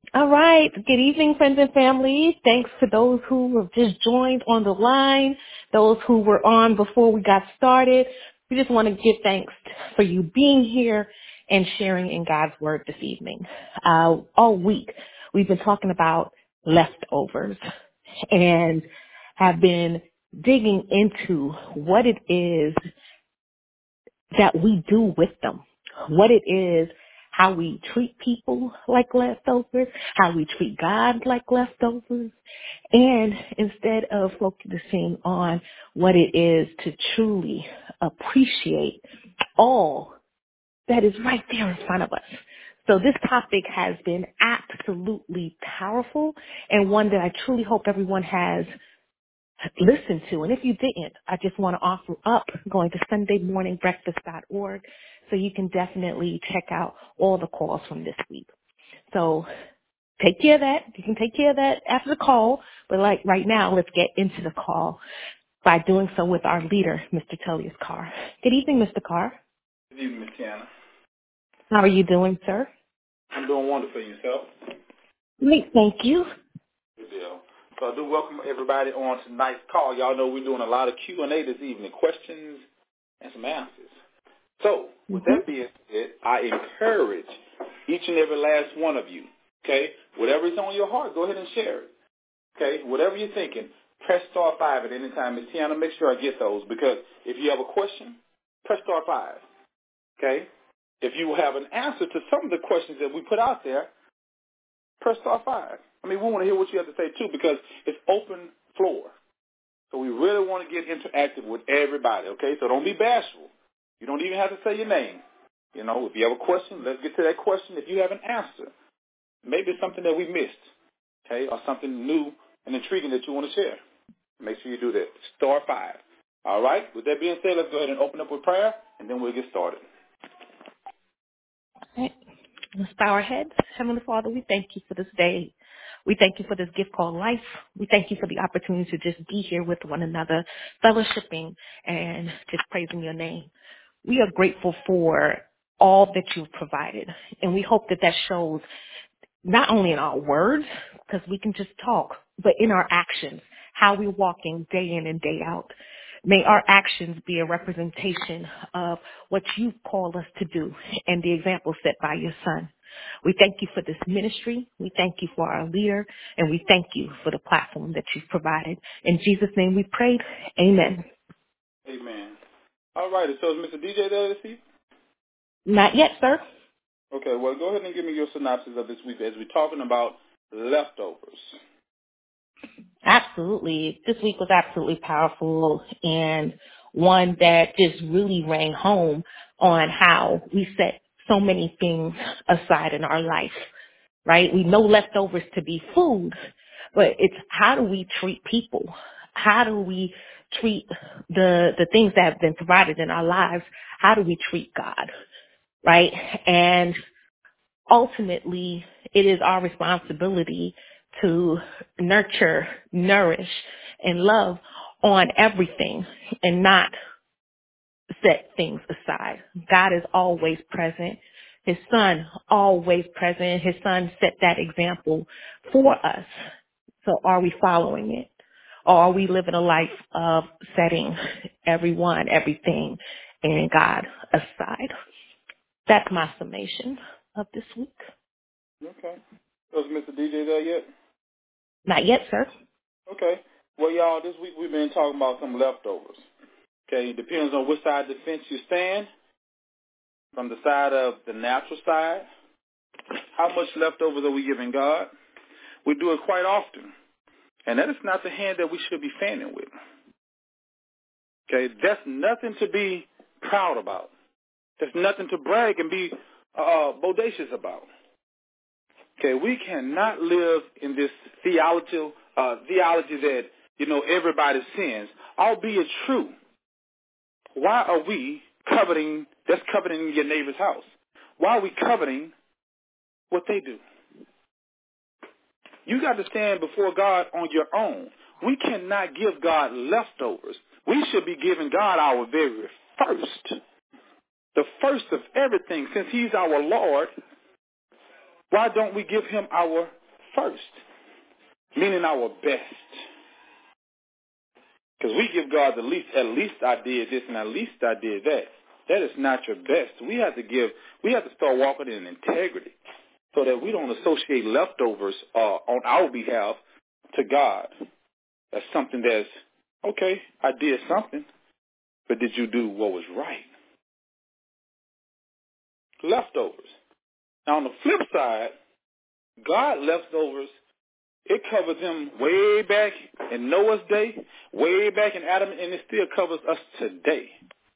All right. Good evening, friends and family. Thanks to those who have just joined on the line, those who were on before we got started. We just want to give thanks for you being here and sharing in God's Word this evening. All week, we've been talking about leftovers and have been digging into what it is that we do with them, what it is, how we treat people like leftovers, how we treat God like leftovers, and instead of focusing on what it is to truly appreciate all that is right there in front of us. So this topic has been absolutely powerful and one that I truly hope everyone has listen to. And if you didn't, I just want to offer up going to sundaymorningbreakfast.org so you can definitely check out all the calls from this week. So take care of that. You can take care of that after the call. But like right now, let's get into the call by doing so with our leader, Mr. Tullius Carr. Good evening, Mr. Carr. Good evening, Ms. Tiana. How are you doing, sir? I'm doing wonderful. Yourself? Great, thank you. Good deal. So I do welcome everybody on tonight's call. Y'all know we're doing a lot of Q&A this evening, questions and some answers. So with that being said, I encourage each and every last one of you, okay, whatever is on your heart, go ahead and share it, okay? Whatever you're thinking, press star 5 at any time. Ms. Tiana, make sure I get those because if you have a question, press star 5, okay? If you have an answer to some of the questions that we put out there, press star 5. I mean, we want to hear what you have to say, too, because it's open floor. So we really want to get interactive with everybody, okay? So don't be bashful. You don't even have to say your name. You know, if you have a question, let's get to that question. If you have an answer, maybe it's something that we missed, okay, or something new and intriguing that you want to share. Make sure you do that. Star 5. All right? With that being said, let's go ahead and open up with prayer, and then we'll get started. Right. Let's bow our heads. Heavenly Father, we thank you for this day. We thank you for this gift called life. We thank you for the opportunity to just be here with one another, fellowshipping and just praising your name. We are grateful for all that you've provided, and we hope that that shows not only in our words, because we can just talk, but in our actions, how we're walking day in and day out. May our actions be a representation of what you've called us to do and the example set by your son. We thank you for this ministry. We thank you for our leader, and we thank you for the platform that you've provided. In Jesus' name we prayed. Amen. Amen. All right. So is Mr. DJ there this evening? Not yet, sir. Okay, well, go ahead and give me your synopsis of this week as we're talking about leftovers. Absolutely. This week was absolutely powerful and one that just really rang home on how we set so many things aside in our life, right? We know leftovers to be food, but it's how do we treat people? How do we treat the things that have been provided in our lives? How do we treat God, right? And ultimately, it is our responsibility to nurture, nourish, and love on everything and not set things aside. God is always present. His son always present. His son set that example for us. So are we following it? Or are we living a life of setting everyone, everything, and God aside? That's my summation of this week. Okay. So is Mr. DJ there yet? Not yet, sir. Okay. Well, y'all, this week we've been talking about some leftovers. Okay, it depends on which side of the fence you stand. From the side of the natural side, how much leftovers are we giving God? We do it quite often. And that is not the hand that we should be fanning with. Okay, that's nothing to be proud about. That's nothing to brag and be bodacious about. Okay, we cannot live in this theology that, everybody sins, albeit true. Why are we coveting your neighbor's house? Why are we coveting what they do? You got to stand before God on your own. We cannot give God leftovers. We should be giving God our very first. The first of everything. Since he's our Lord, why don't we give him our first, meaning our best. Because we give God at least I did this and at least I did that. That is not your best. We have to start walking in integrity so that we don't associate leftovers on our behalf to God. That's something that's, okay, I did something, but did you do what was right? Leftovers. Now on the flip side, God leftovers, it covers them way back in Noah's day, way back in Adam, and it still covers us today.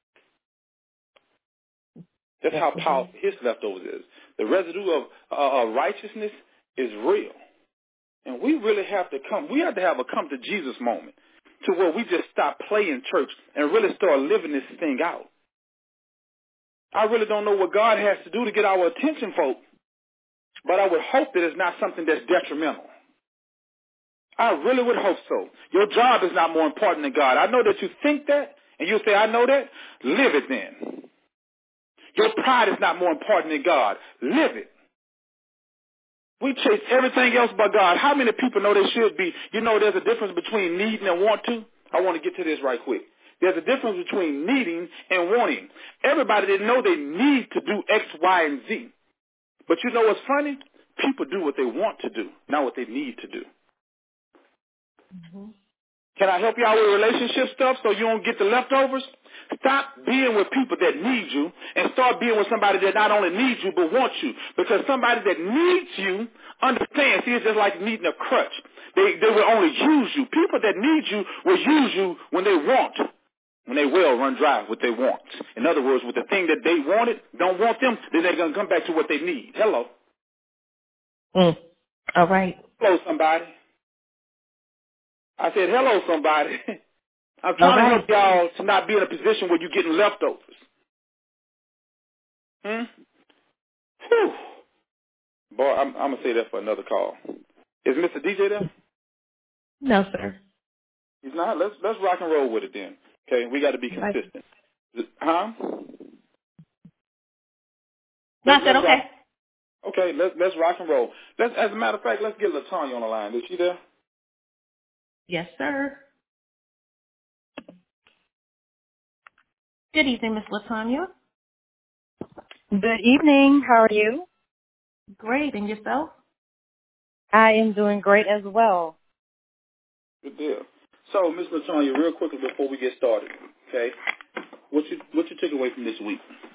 That's how powerful his leftovers is. The residue of righteousness is real. And we really have to have a come to Jesus moment to where we just stop playing church and really start living this thing out. I really don't know what God has to do to get our attention, folks, but I would hope that it's not something that's detrimental. I really would hope so. Your job is not more important than God. I know that you think that, and you say, I know that. Live it then. Your pride is not more important than God. Live it. We chase everything else but God. How many people know they should be? You know there's a difference between needing and want to? I want to get to this right quick. There's a difference between needing and wanting. Everybody didn't know they need to do X, Y, and Z. But you know what's funny? People do what they want to do, not what they need to do. Mm-hmm. Can I help you out with relationship stuff so you don't get the leftovers? Stop being with people that need you and start being with somebody that not only needs you but wants you. Because somebody that needs you understands. See, it's just like needing a crutch. They will only use you. People that need you will use you when they want. When they will, run dry what they want. In other words, with the thing that they wanted, don't want them, then they're going to come back to what they need. Hello. All right. Hello, somebody. I said, hello, somebody. I'm trying to help y'all to not be in a position where you're getting leftovers. Whew. Boy, I'm going to say that for another call. Is Mr. DJ there? No, sir. He's not? Let's rock and roll with it then. Okay, we got to be consistent. Huh? I said okay. Okay, let's rock and roll. As a matter of fact, let's get LaTanya on the line. Is she there? Yes, sir. Good evening, Miss LaTanya. Good evening. How are you? Great. And yourself? I am doing great as well. Good deal. So, Miss LaTanya, real quickly before we get started, okay, what you took away from this week?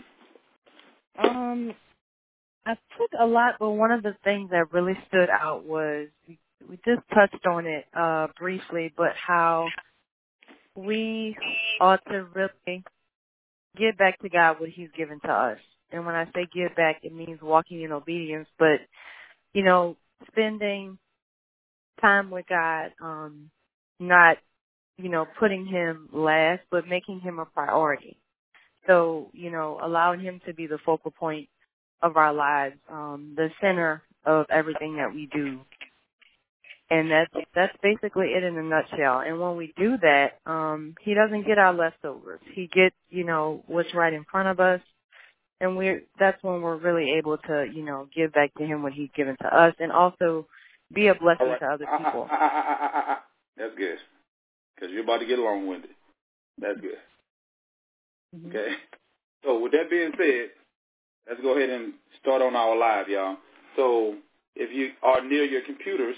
I took a lot, but one of the things that really stood out was we just touched on it briefly, but how we ought to really give back to God what He's given to us. And when I say give back, it means walking in obedience, but, you know, spending time with God, not, you know, putting Him last, but making Him a priority. So, you know, allowing Him to be the focal point of our lives, the center of everything that we do. And that's basically it in a nutshell. And when we do that, He doesn't get our leftovers. He gets, you know, what's right in front of us. And that's when we're really able to, you know, give back to Him what He's given to us and also be a blessing to other people. That's good. Because you're about to get long-winded. That's good. Mm-hmm. Okay. So with that being said, let's go ahead and start on our live, y'all. So if you are near your computers,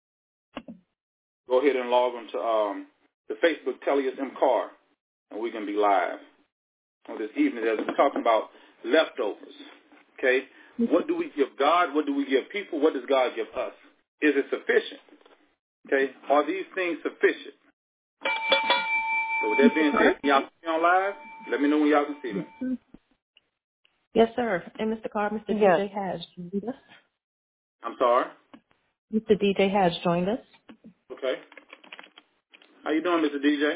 go ahead and log on to the Facebook Tellius M. Carr, and we can be live on this evening as we're talking about leftovers. Okay? What do we give God? What do we give people? What does God give us? Is it sufficient? Okay? Are these things sufficient? So with that being said, can y'all see me on live? Let me know when y'all can see me. Yes, sir. And Mr. Carr, Mr. DJ has joined us. I'm sorry? Mr. DJ has joined us. Okay. How you doing, Mr. DJ?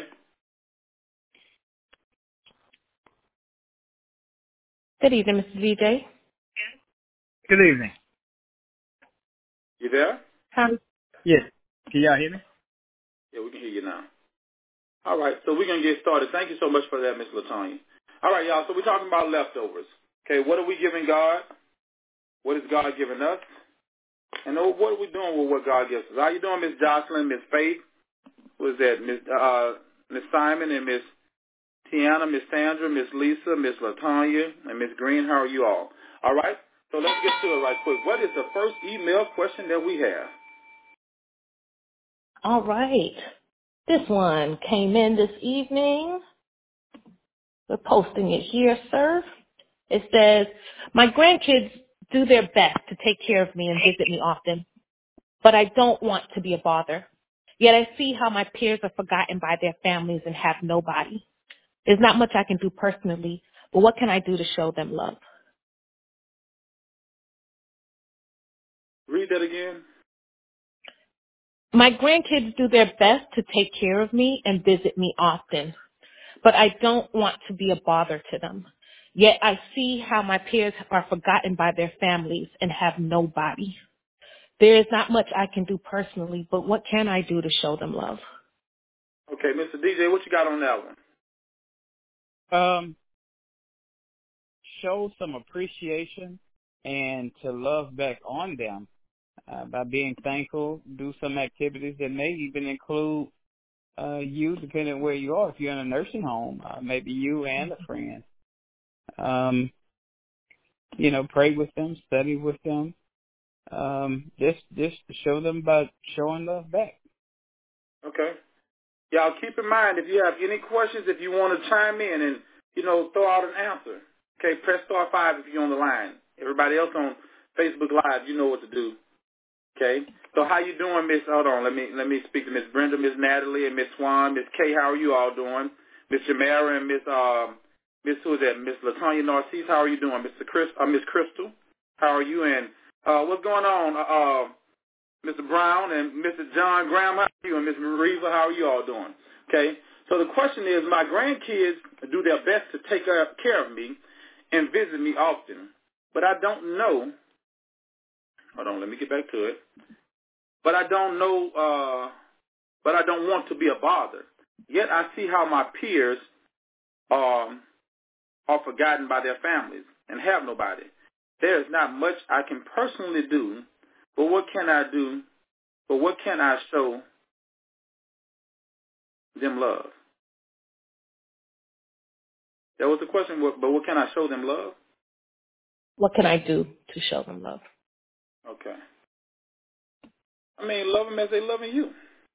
Good evening, Mr. DJ. Good evening. You there? Hi. Yes. Can y'all hear me? Yeah, we can hear you now. All right, so we're going to get started. Thank you so much for that, Ms. LaTanya. All right, y'all, so we're talking about leftovers. Okay, what are we giving God? What is God giving us? And what are we doing with what God gives us? How you doing, Miss Jocelyn, Miss Faith? Who is that? Miss Simon and Miss Tiana, Miss Sandra, Miss Lisa, Miss LaTanya, and Miss Green. How are you all? All right. So let's get to it right quick. What is the first email question that we have? All right. This one came in this evening. We're posting it here, sir. It says, my grandkids do their best to take care of me and visit me often, but I don't want to be a bother. Yet I see how my peers are forgotten by their families and have nobody. There's not much I can do personally, but what can I do to show them love? Read that again. My grandkids do their best to take care of me and visit me often, but I don't want to be a bother to them. Yet I see how my peers are forgotten by their families and have nobody. There is not much I can do personally, but what can I do to show them love? Okay, Mr. DJ, what you got on that one? Show some appreciation and to love back on them by being thankful. Do some activities that may even include you, depending on where you are. If you're in a nursing home, maybe you and a friend. Pray with them, study with them. Just to show them by showing love back. Okay. Y'all keep in mind, if you have any questions, if you want to chime in and, throw out an answer, okay, press star 5 if you're on the line. Everybody else on Facebook Live, you know what to do, okay? So how you doing, Miss, hold on, let me speak to Miss Brenda, Miss Natalie, and Miss Swan, Miss Kay, how are you all doing? Miss Jamara and Miss, who is that, Miss LaTanya Narcisse, how are you doing? Miss Crystal, how are you? And what's going on, Mr. Brown and Mr. John Graham, how are you? And Ms. Mariva, how are you all doing? Okay, so the question is, my grandkids do their best to take care of me and visit me often, but I don't know, hold on, let me get back to it, but I don't want to be a bother. Yet I see how my peers are forgotten by their families and have nobody. There is not much I can personally do, but what can I do? But what can I show them love? That was the question, but what can I show them love? What can I do to show them love? Okay. I mean, love them as they loving you.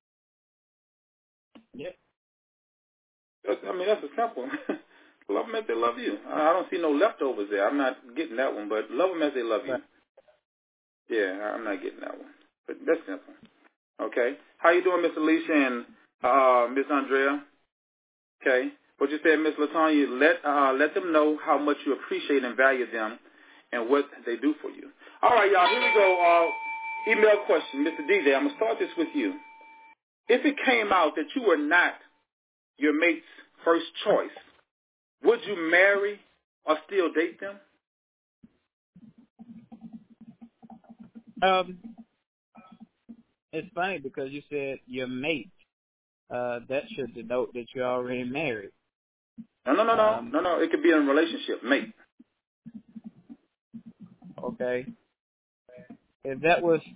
Yep. That's a simple one. Love them as they love you. I don't see no leftovers there. I'm not getting that one, but love them as they love you. Right. Yeah, I'm not getting that one. But that's simple. Okay. How you doing, Miss Alicia and Miss Andrea? Okay. What you said, Miss LaTanya, let them know how much you appreciate and value them and what they do for you. All right, y'all, here we go. Email question, Mr. DJ. I'm going to start this with you. If it came out that you were not your mate's first choice, would you marry or still date them? It's funny because you said your mate. That should denote that you're already married. No. It could be in a relationship, mate. Okay. If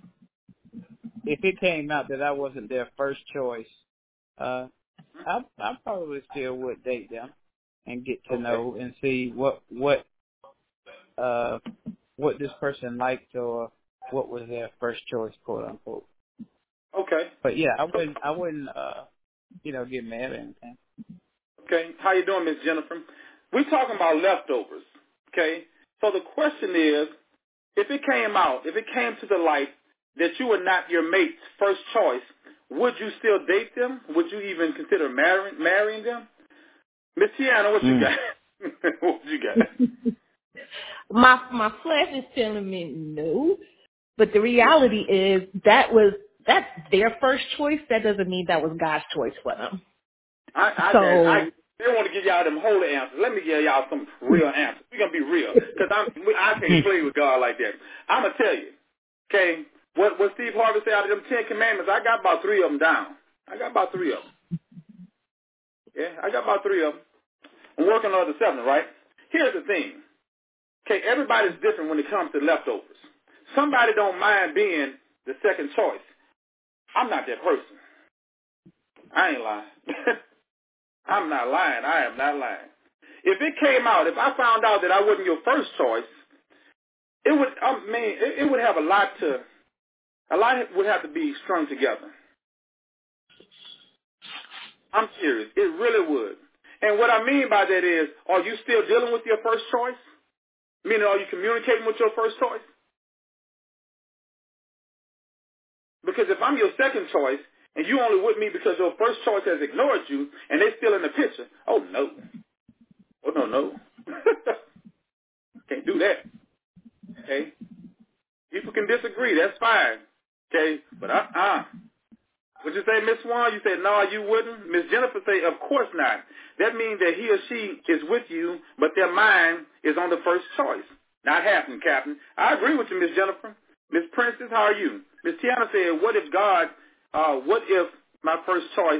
it came out that I wasn't their first choice, I probably still would date them and get to know and see what this person liked or what was their first choice, quote unquote. Okay. But yeah, I wouldn't get mad or anything. Okay. How you doing, Miss Jennifer? We're talking about leftovers. Okay. So the question is, if it came to the light that you were not your mate's first choice, would you still date them? Would you even consider marrying them? Miss Tiana, what you got? What you got? My flesh is telling me no, but the reality is that's their first choice. That doesn't mean that was God's choice for them. They want to give y'all them holy answers. Let me give y'all some real answers. We're going to be real. Because I can't play with God like that. I'm going to tell you. Okay? What Steve Harvey said out of them 10 commandments, I got about 3 of them down. I got about 3 of them. Yeah, I got about 3 of them. I'm working on the 7, right? Here's the thing. Okay, everybody's different when it comes to leftovers. somebody don't mind being the second choice. I'm not that person. I ain't lying. I'm not lying. I am not lying. If it came out, if I found out that I wasn't your first choice, it would, it would have a lot would have to be strung together. I'm serious. It really would. And what I mean by that is, are you still dealing with your first choice? Meaning, are you communicating with your first choice? Because if I'm your second choice, and you only with me because your first choice has ignored you, and they're still in the picture, oh, no. Oh, no. Can't do that. Okay? People can disagree. That's fine. Okay? But would you say, Miss Swan? You say, no, you wouldn't. Miss Jennifer say, of course not. That means that he or she is with you, but their mind is on the first choice. Not happening, Captain. I agree with you, Miss Jennifer. Miss Princess, how are you? Miss Tiana said, what if my first choice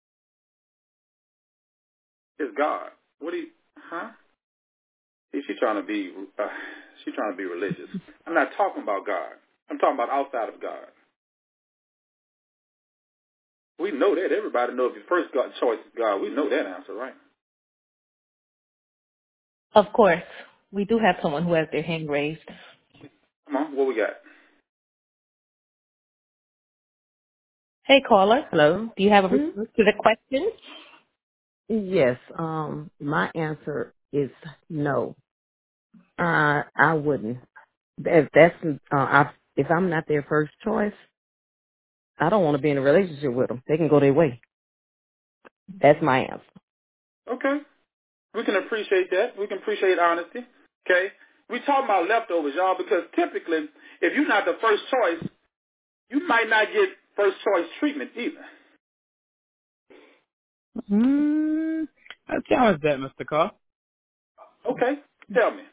is God? What do you, See, she's trying to be religious. I'm not talking about God. I'm talking about outside of God. We know that. Everybody knows if your first choice is God. We know that answer, right? Of course. We do have someone who has their hand raised. Come on, what we got? Hey, caller. Hello. Do you have a response to the question? Yes. My answer is no. I wouldn't. If I'm not their first choice, I don't want to be in a relationship with them. They can go their way. That's my answer. Okay. We can appreciate that. We can appreciate honesty. Okay. We talking about leftovers, y'all, because typically, if you're not the first choice, you might not get first choice treatment either. I challenge that, Mr. Carr. Okay. Tell me.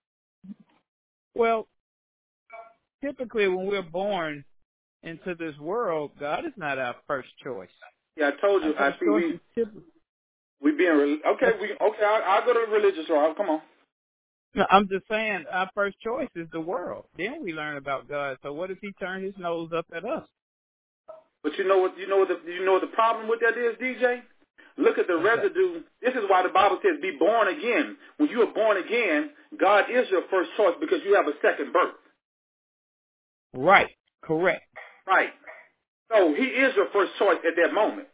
Well, typically when we're born into this world, God is not our first choice. Yeah, I told you. I see we being okay. I'll go to the religious route. Come on. No, I'm just saying our first choice is the world. Then we learn about God. So what if He turned His nose up at us? But you know what the problem with that is, DJ? Look at the residue. This is why the Bible says be born again. When you are born again, God is your first choice because you have a second birth. Right. Correct. Right. So He is your first choice at that moment.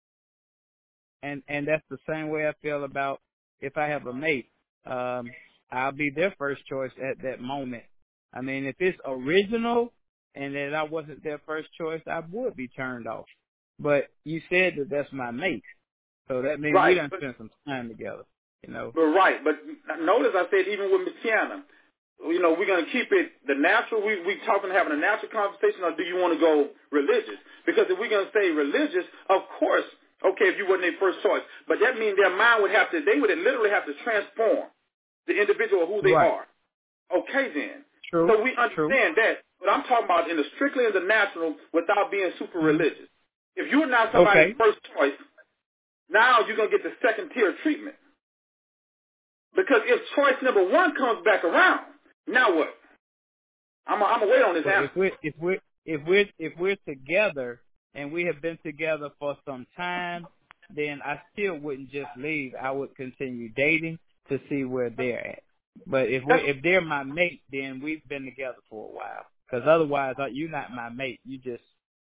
And that's the same way I feel about if I have a mate. I'll be their first choice at that moment. I mean, if it's original and that I wasn't their first choice, I would be turned off. But you said that that's my mate. So that means we done spent some time together, you know. But notice I said even with Miss Tiana, we're going to keep it the natural. We talking having a natural conversation, or do you want to go religious? Because if we're going to say religious, of course, okay, if you weren't their first choice, but that means their mind they would literally have to transform the individual who they are. Okay, then. True. So we understand that. But I'm talking about strictly in the natural without being super religious. If you're not somebody's first choice, now you're going to get the second tier treatment. Because if choice number one comes back around, now what? I'm gonna wait on this answer. If we're together and we have been together for some time, then I still wouldn't just leave. I would continue dating to see where they're at. But if they're my mate, then we've been together for a while. Because otherwise, you're not my mate. You just,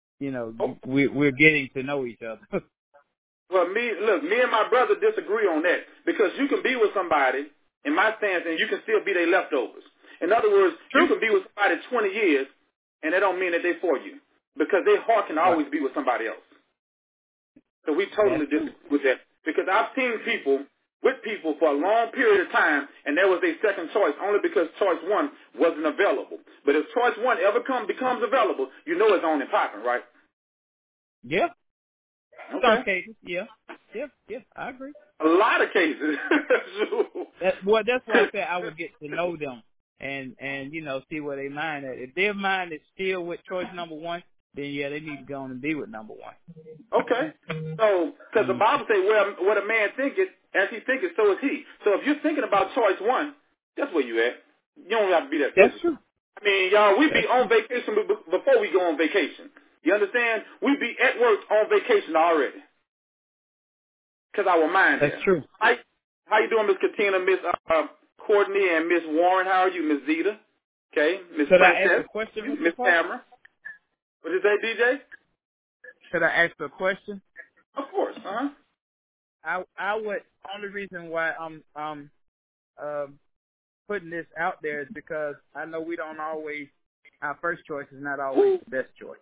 we're getting to know each other. Well, me and my brother disagree on that because you can be with somebody, in my stance, and you can still be their leftovers. In other words, you can be with somebody 20 years, and that don't mean that they're for you because their heart can always be with somebody else. So we totally disagree with that because I've seen people with people for a long period of time, and that was their second choice only because choice one wasn't available. But if choice one ever becomes available, you know it's on and popping, right? Yeah. Okay. Some cases, yeah, I agree. A lot of cases. That's why I said I would get to know them and see where they mind at. If their mind is still with choice number one, then yeah, they need to go on and be with number one. Okay. So, because the Bible says, what a man thinketh, as he thinketh, so is he. So if you're thinking about choice one, that's where you at. You don't have to be that. That's true. mean, y'all, we be on vacation before we go on vacation. You understand? We be at work on vacation already. Because our mind That's is. true. How you doing, Miss Katina, Miss Courtney, and Miss Warren? How are you, Miss Zeta? Okay, Miss Should I ask Princess, a question, Miss Mr. Parker? Tamara. What did you say, DJ? Should I ask a question? Of course, I would. Only reason why I'm putting this out there is because I know we don't always. Our first choice is not always the best choice.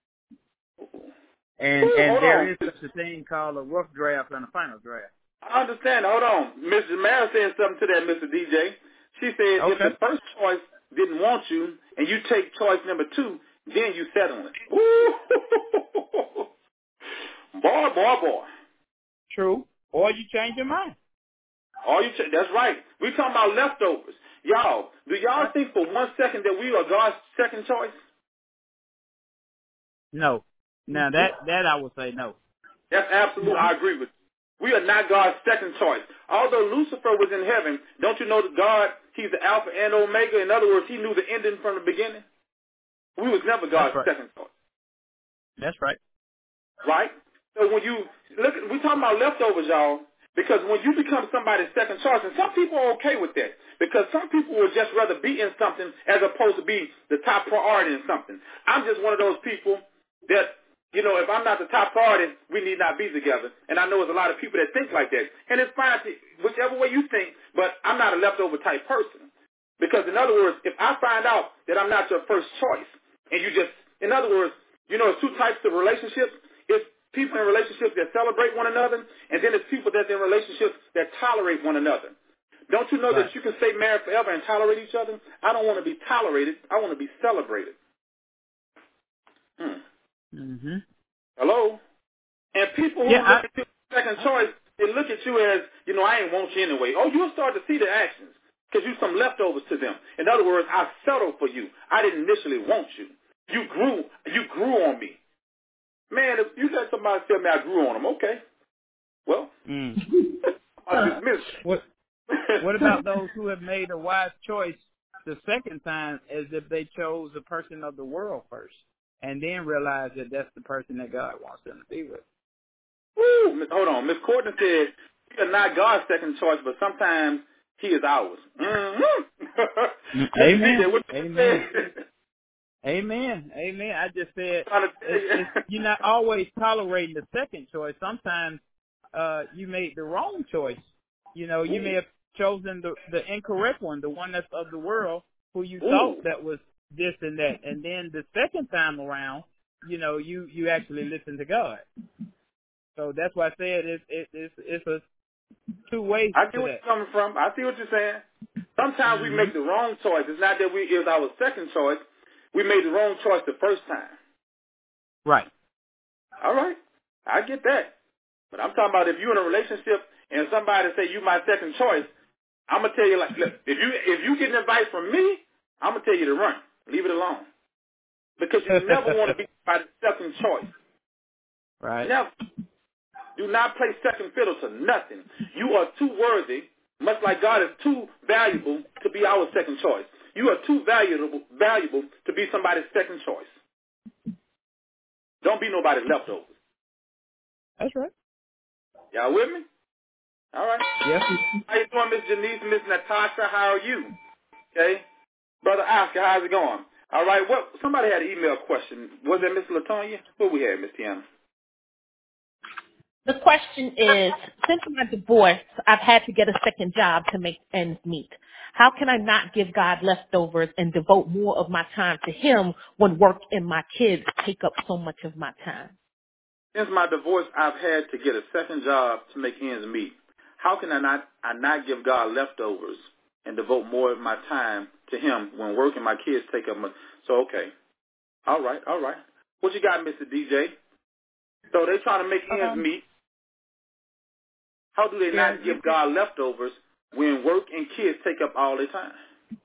And there is such a thing called a rough draft and a final draft. I understand. Hold on. Miss Jamara said something to that, Mr. DJ. She said if the first choice didn't want you and you take choice number 2, then you settle it. Ooh. Boy. True. Or you change your mind. That's right. We talking about leftovers. Y'all, do y'all think for 1 second that we are God's second choice? No. Now that I would say no. That's absolute. I agree with you. We are not God's second choice. Although Lucifer was in heaven, don't you know that God, he's the Alpha and Omega? In other words, he knew the ending from the beginning. We was never God's second choice. That's right. Right? So when you look, we're talking about leftovers, y'all, because when you become somebody's second choice, and some people are okay with that, because some people would just rather be in something as opposed to be the top priority in something. I'm just one of those people that, you know, if I'm not the top priority, we need not be together. And I know there's a lot of people that think like that. And it's fine, whichever way you think, but I'm not a leftover type person. Because in other words, if I find out that I'm not your first choice, and you just, in other words, you know, there's 2 types of relationships. It's people in relationships that celebrate one another, and then it's people that's in relationships that tolerate one another. Don't you know that you can stay married forever and tolerate each other? I don't want to be tolerated. I want to be celebrated. Mm-hmm. Hello? And people who look at you as second choice, they look at you as, you know, I ain't want you anyway. Oh, you'll start to see the actions because you're some leftovers to them. In other words, I settled for you. I didn't initially want you. You grew on me. Man, if you let somebody tell me I grew on them, okay. Well, I dismiss it. What about those who have made a wise choice the second time as if they chose a person of the world first and then realize that that's the person that God wants them to be with? Woo! Hold on. Miss Courtney said, we are not God's second choice, but sometimes he is ours. Mm-hmm. Amen. Amen. I just said you're not always tolerating the second choice. Sometimes you made the wrong choice. You know, you may have chosen the incorrect one, the one that's of the world, who you thought that was this and that. And then the second time around, you know, you actually listen to God. So that's why I said it's a 2 ways. I get where you're coming from. I see what you're saying. Sometimes we make the wrong choice. It's not that it was our second choice. We made the wrong choice the first time. Right. All right. I get that. But I'm talking about if you're in a relationship and somebody say you my second choice, I'm gonna tell you like, look, if you get advice from me, I'm gonna tell you to run. Leave it alone. Because you never want to be my second choice. Right. Never. Do not play second fiddle to nothing. You are too worthy, much like God is too valuable to be our second choice. You are too valuable to be somebody's second choice. Don't be nobody's leftovers. That's right. Y'all with me? All right. Yes. How you doing, Miss Janice, Miss Natasha? How are you? Okay. Brother Oscar, how's it going? All right. Somebody had an email question. Was it Miss Latonya? What we had, Miss Tiana? The question is, since my divorce, I've had to get a second job to make ends meet. How can I not give God leftovers and devote more of my time to him when work and my kids take up so much of my time? Since my divorce, I've had to get a second job to make ends meet. How can I not give God leftovers and devote more of my time to him when work and my kids take up my... So, okay. All right. What you got, Mr. DJ? So they're trying to make ends meet. How do they not give God leftovers when work and kids take up all their time?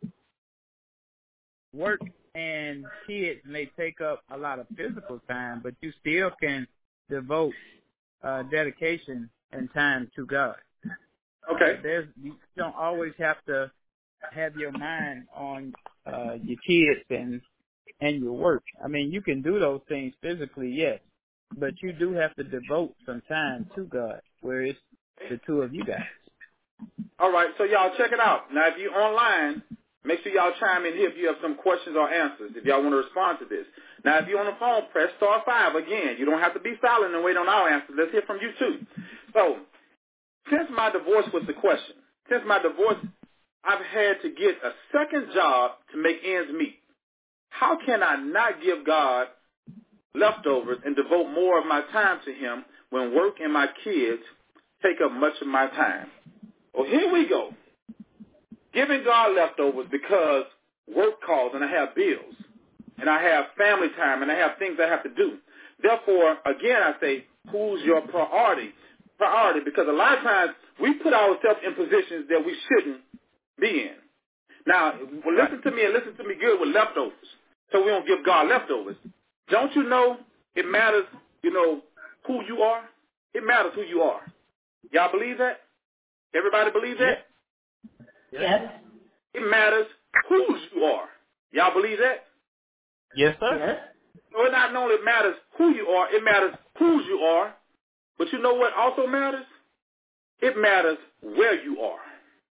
Work and kids may take up a lot of physical time, but you still can devote dedication and time to God. Okay. You don't always have to have your mind on your kids and your work. I mean, you can do those things physically, yes, but you do have to devote some time to God, where it's the two of you guys. All right, so y'all check it out. Now, if you're online, make sure y'all chime in here if you have some questions or answers, if y'all want to respond to this. Now, if you're on the phone, press *5. Again, you don't have to be silent and wait on our answers. Let's hear from you, too. So, since my divorce was the question, since my divorce, I've had to get a second job to make ends meet. How can I not give God leftovers and devote more of my time to him when work and my kids take up much of my time? Well, here we go. Giving God leftovers because work calls and I have bills and I have family time and I have things I have to do. Therefore, again, I say, who's your priority? Priority, because a lot of times we put ourselves in positions that we shouldn't be in. Now, listen to me and listen to me good with leftovers, so we don't give God leftovers. Don't you know it matters, who you are? It matters who you are. Y'all believe that? Everybody believe that? Yes. It matters whose you are. Y'all believe that? Yes, sir. Yes. So it not only matters who you are, it matters whose you are. But you know what also matters? It matters where you are.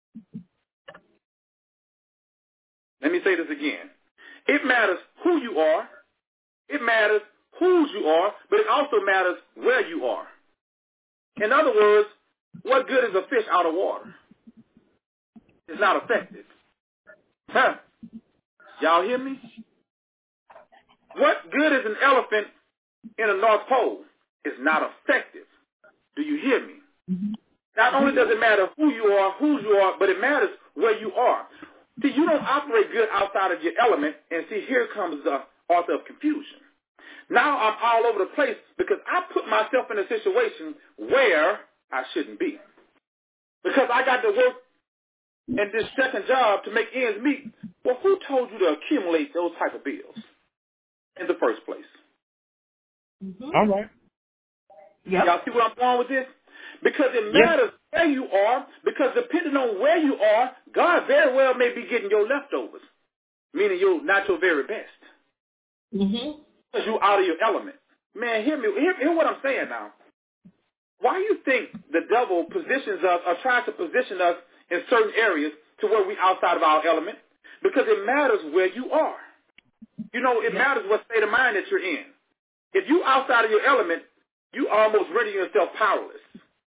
Let me say this again. It matters who you are. It matters whose you are, but it also matters where you are. In other words, what good is a fish out of water? It's not effective. Huh? Y'all hear me? What good is an elephant in the North Pole? It's not effective. Do you hear me? Not only does it matter who you are, whose you are, but it matters where you are. See, you don't operate good outside of your element, and see, here comes the author of confusion. Now I'm all over the place because I put myself in a situation where I shouldn't be. Because I got to work in this second job to make ends meet. Well, who told you to accumulate those type of bills in the first place? All right. Yep. Y'all see where I'm going with this? Because it matters where you are, because depending on where you are, God very well may be getting your leftovers, meaning you're not your very best. Mm-hmm. Because you're out of your element. Man, hear me. Hear what I'm saying now. Why do you think the devil positions us or tries to position us in certain areas to where we're outside of our element? Because it matters where you are. It matters what state of mind that you're in. If you're outside of your element, you almost render yourself powerless.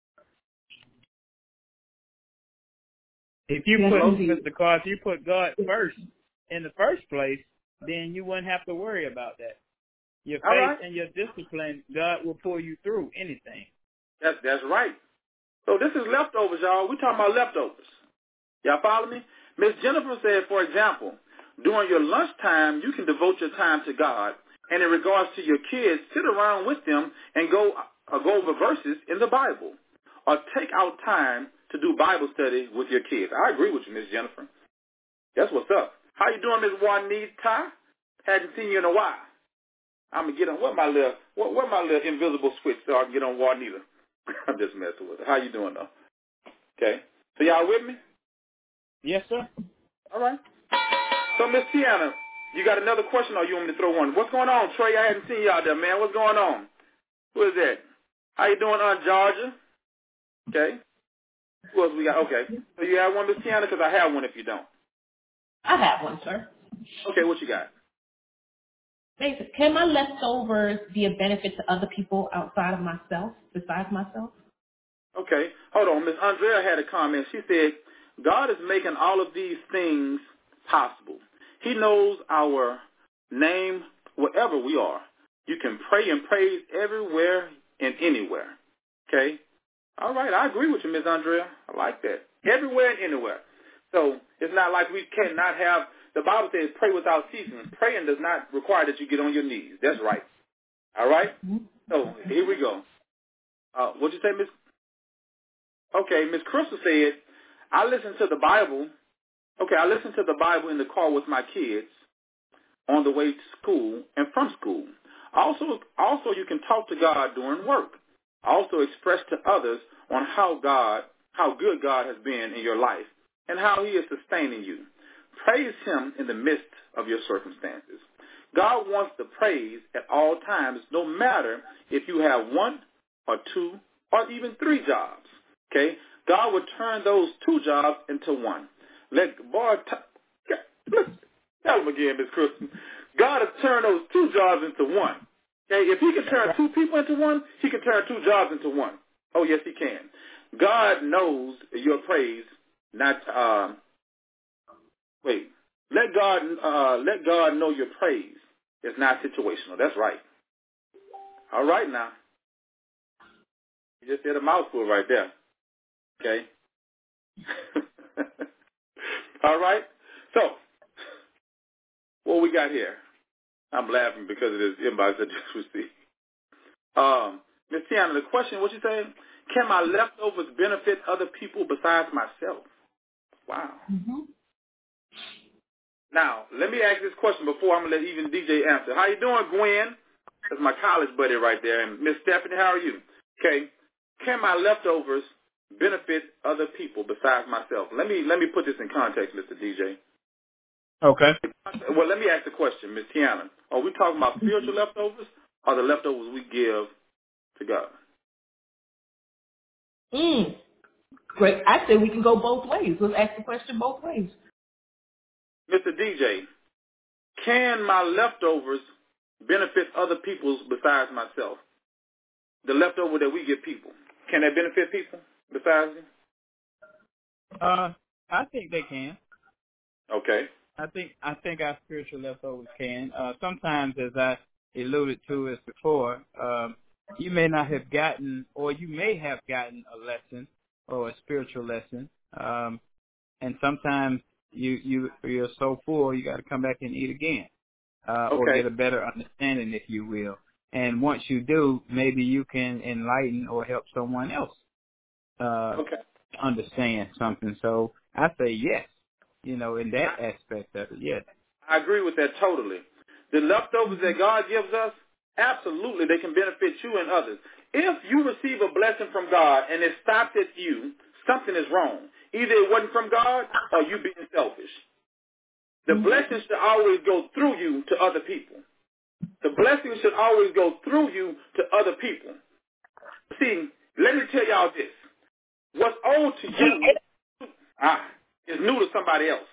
If you Mr. Carr, if you put God first in the first place, then you wouldn't have to worry about that. Your faith and your discipline, God will pull you through anything. That's right. So this is leftovers, y'all. We're talking about leftovers. Y'all follow me? Miss Jennifer said, for example, during your lunchtime, you can devote your time to God. And in regards to your kids, sit around with them and go over verses in the Bible. Or take out time to do Bible study with your kids. I agree with you, Miss Jennifer. That's what's up. How you doing, Miss Juanita? Hadn't seen you in a while. I'm going to get on, where my little invisible switch so I can get on Juanita? I'm just messing with her. How you doing, though? Okay. So y'all with me? Yes, sir. All right. So, Miss Tiana, you got another question or you want me to throw one? What's going on, Trey? I hadn't seen you out there, man. What's going on? Who is that? How you doing, Aunt Georgia? Okay. Who else we got? Okay. So you have one, Miss Tiana? Because I have one if you don't. I have one, sir. Okay, what you got? Basic. Can my leftovers be a benefit to other people outside of myself, besides myself? Okay. Hold on. Miss Andrea had a comment. She said, God is making all of these things possible. He knows our name wherever we are. You can pray and praise everywhere and anywhere. Okay? All right. I agree with you, Miss Andrea. I like that. Everywhere and anywhere. So it's not like we cannot have, the Bible says pray without ceasing. Praying does not require that you get on your knees. That's right. All right? So here we go. What'd you say, Miss? Okay, Miss Crystal said, I listen to the Bible. Okay, I listen to the Bible in the car with my kids on the way to school and from school. Also, you can talk to God during work. Also express to others on how good God has been in your life and how he is sustaining you. Praise him in the midst of your circumstances. God wants the praise at all times, no matter if you have one or two or even three jobs. Okay? God will turn those two jobs into one. Tell him again, Miss Kristen. God will turn those two jobs into one. Okay? If he can turn two people into one, he can turn two jobs into one. Oh, yes, he can. God knows your praise, not Let God know your praise is not situational. That's right. All right now. You just did a mouthful right there. Okay? All right? So, what we got here? I'm laughing because of this inbox I just received. Ms. Tiana, the question, what you saying? Can my leftovers benefit other people besides myself? Wow. Mm-hmm. Now, let me ask this question before I'm going to let even DJ answer. How you doing, Gwen? That's my college buddy right there. And Miss Stephanie, how are you? Okay. Can my leftovers benefit other people besides myself? Let me put this in context, Mr. DJ. Okay. Well, let me ask the question, Miss Tiana. Are we talking about spiritual leftovers or the leftovers we give to God? Great. I say we can go both ways. Let's ask the question both ways. Mr. DJ, can my leftovers benefit other people besides myself? The leftover that we give people, can that benefit people besides you? I think they can. Okay. I think our spiritual leftovers can. Sometimes, as I alluded to as before, you may not have gotten, or you may have gotten a lesson or a spiritual lesson, and sometimes you're so full you got to come back and eat again, or get a better understanding, if you will. And once you do, maybe you can enlighten or help someone else understand something. So I say yes. In that aspect of it, yes. I agree with that totally. The leftovers that God gives us, absolutely, they can benefit you and others. If you receive a blessing from God and it stops at you, something is wrong. Either it wasn't from God or you being selfish. The blessing should always go through you to other people. The blessing should always go through you to other people. See, let me tell y'all this. What's owed to you is new to somebody else.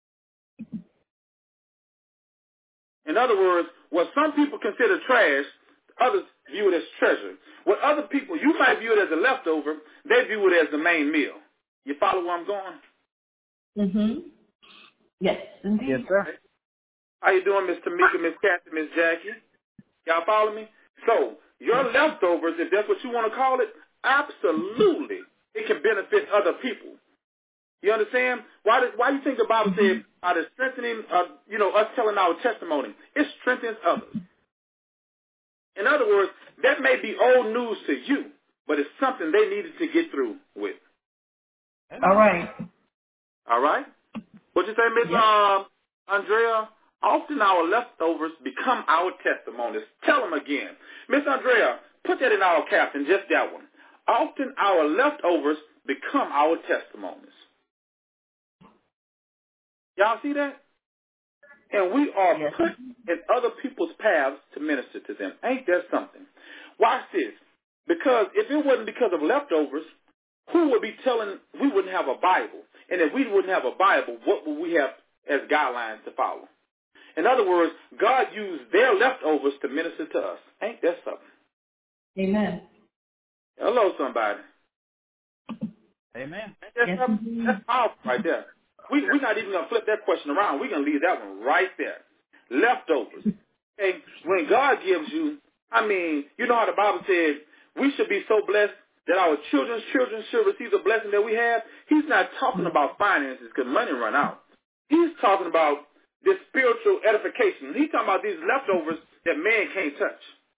In other words, what some people consider trash, others view it as treasure. What other people, you might view it as a leftover, they view it as the main meal. You follow where I'm going? Mm-hmm. Yes, indeed. Yes, sir. How you doing, Miss Tamika, Miss Kathy, Miss Jackie? Y'all follow me? So, your leftovers, if that's what you want to call it, absolutely, it can benefit other people. You understand? Why do you think the Bible said out of strengthening, us telling our testimony? It strengthens others. In other words, that may be old news to you, but it's something they needed to get through with. All right. All right? What'd you say, Miss Andrea? Often our leftovers become our testimonies. Tell them again. Miss Andrea, put that in all caps and just that one. Often our leftovers become our testimonies. Y'all see that? And we are put in other people's paths to minister to them. Ain't that something? Watch this. Because if it wasn't because of leftovers, who would be telling we wouldn't have a Bible? And if we wouldn't have a Bible, what would we have as guidelines to follow? In other words, God used their leftovers to minister to us. Ain't that something? Amen. Hello, somebody. Amen. That's powerful right there. We're not even going to flip that question around. We're going to leave that one right there. Leftovers. Okay, when God gives you, you know how the Bible said we should be so blessed that our children's children should receive the blessing that we have. He's not talking about finances because money run out. He's talking about this spiritual edification. He's talking about these leftovers that man can't touch.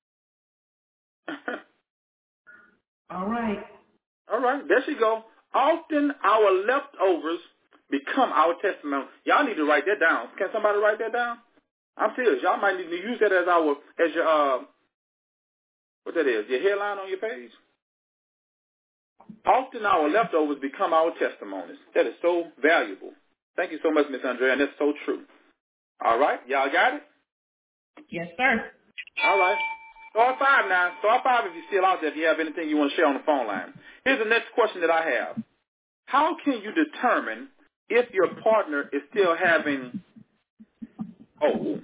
All right. All right, there she go. Often our leftovers become our testimony. Y'all need to write that down. Can somebody write that down? I'm serious. Y'all might need to use that as your what that is, your headline on your page. Often our leftovers become our testimonies. That is so valuable. Thank you so much, Miss Andrea, and that's so true. All right, y'all got it? Yes, sir. All right. Star 5 now. Star 5 if you're still out there, if you have anything you want to share on the phone line. Here's the next question that I have. How can you determine if your partner is still having... Oh,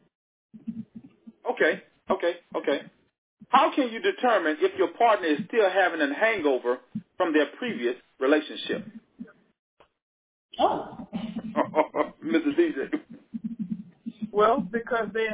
okay. How can you determine if your partner is still having a hangover from their previous relationship? Oh. Mr. DJ. Well, because they're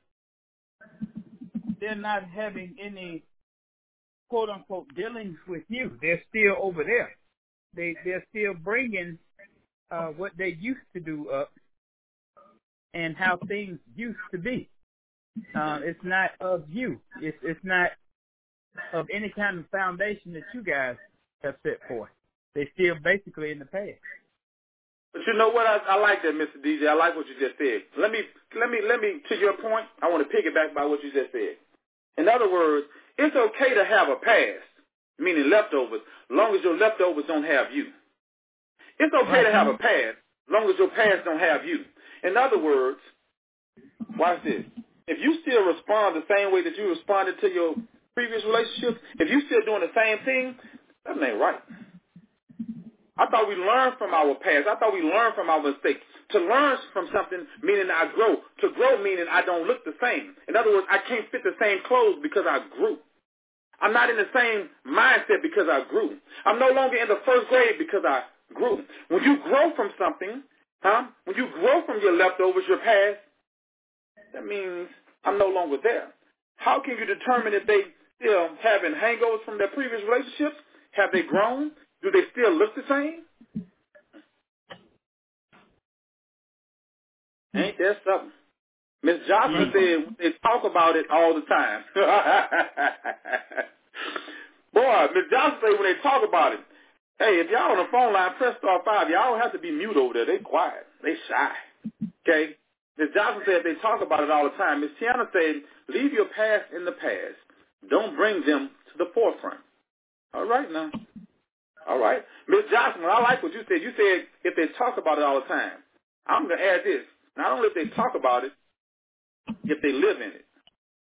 not having any quote unquote dealings with you. They're still over there. They're still bringing what they used to do up and how things used to be. It's not of you. It's not of any kind of foundation that you guys have set forth. They're still basically in the past. But you know what? I like that, Mr. DJ. I like what you just said. Let me, to your point, I want to piggyback by what you just said. In other words, it's okay to have a past, meaning leftovers, as long as your leftovers don't have you. It's okay to have a past, as long as your past don't have you. In other words, watch this. If you still respond the same way that you responded to your previous relationship, if you still doing the same thing, that ain't right. I thought we learned from our past. I thought we learned from our mistakes. To learn from something meaning I grow. To grow meaning I don't look the same. In other words, I can't fit the same clothes because I grew. I'm not in the same mindset because I grew. I'm no longer in the first grade because I grew. When you grow from something, when you grow from your leftovers, your past, that means I'm no longer there. How can you determine if they still having hangovers from their previous relationships? Have they grown? Do they still look the same? Ain't that something? Miss Johnson said they talk about it all the time. Boy, Miss Johnson said when they talk about it, hey, if y'all on the phone line, press star 5. Y'all don't have to be mute over there. They quiet. They shy. Okay? Miss Johnson said they talk about it all the time. Miss Tiana said, leave your past in the past. Don't bring them to the forefront. All right now. All right. Miss Johnson, I like what you said. You said if they talk about it all the time. I'm going to add this. Not only if they talk about it, if they live in it.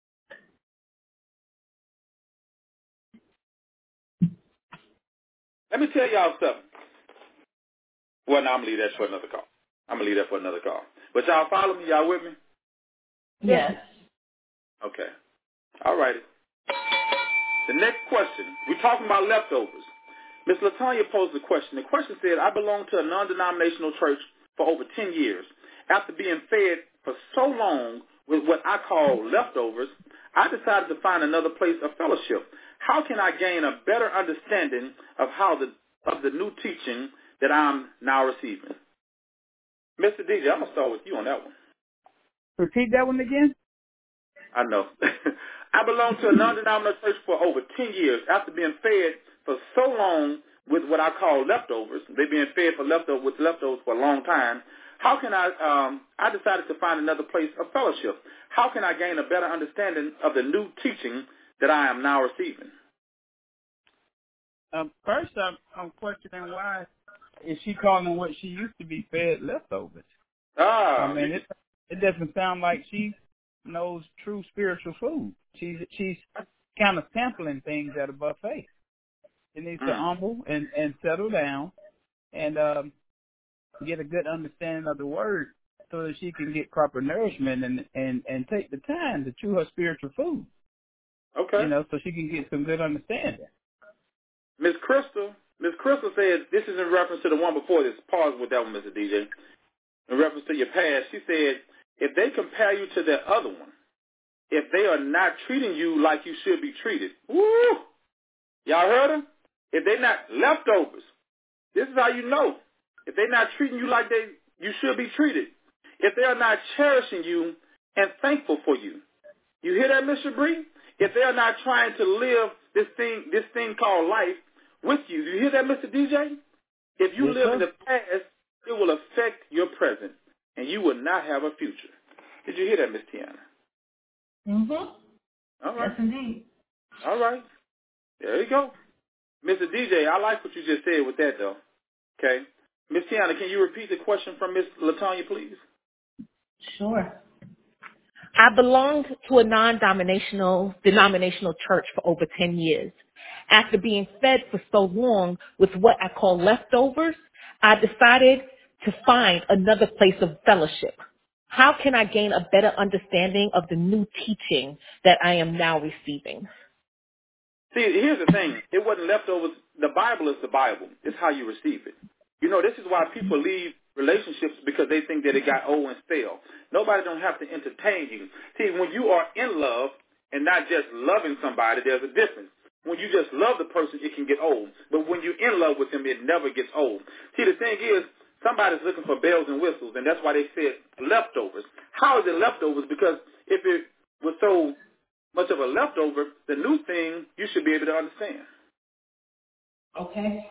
Let me tell y'all something. Well, no, I'm going to leave that for another call. But y'all follow me? Y'all with me? Yes. Okay. All righty. The next question. We're talking about leftovers. Ms. LaTanya posed a question. The question said, I belong to a non-denominational church for over 10 years. After being fed for so long with what I call leftovers, I decided to find another place of fellowship. How can I gain a better understanding of the new teaching that I'm now receiving? Mr. DJ, I'm going to start with you on that one. Repeat that one again? I know. I belong to a non-denominational church for over 10 years. After being fed for so long with what I call leftovers, they've been fed with leftovers for a long time. How can I decided to find another place of fellowship. How can I gain a better understanding of the new teaching that I am now receiving? First, I'm questioning why is she calling what she used to be fed leftovers? I mean, it doesn't sound like she knows true spiritual food. She's kind of sampling things at a buffet. She needs to humble and settle down and get a good understanding of the word so that she can get proper nourishment and take the time to chew her spiritual food. Okay. So she can get some good understanding. Miss Crystal said, this is in reference to the one before this. Pause with that one, Mr. DJ. In reference to your past, she said, if they compare you to that other one, if they are not treating you like you should be treated, woo! Y'all heard her? If they're not leftovers, this is how you know. If they're not treating you like you should be treated. If they are not cherishing you and thankful for you. You hear that, Miss Shabri? If they are not trying to live this thing called life with you. You hear that, Mr. DJ? If you live in the past, it will affect your present, and you will not have a future. Did you hear that, Miss Tiana? Mm-hmm. All right. Yes, indeed. All right. There you go. Mr. DJ, I like what you just said with that, though. Okay? Miss Tiana, can you repeat the question from Miss LaTanya, please? Sure. I belonged to a denominational church for over 10 years. After being fed for so long with what I call leftovers, I decided to find another place of fellowship. How can I gain a better understanding of the new teaching that I am now receiving? See, here's the thing. It wasn't leftovers. The Bible is the Bible. It's how you receive it. You know, this is why people leave relationships, because they think that it got old and stale. Nobody don't have to entertain you. See, when you are in love and not just loving somebody, there's a difference. When you just love the person, it can get old. But when you're in love with them, it never gets old. See, the thing is, somebody's looking for bells and whistles, and that's why they said leftovers. How is it leftovers? Because if it was so much of a leftover, the new thing you should be able to understand. Okay.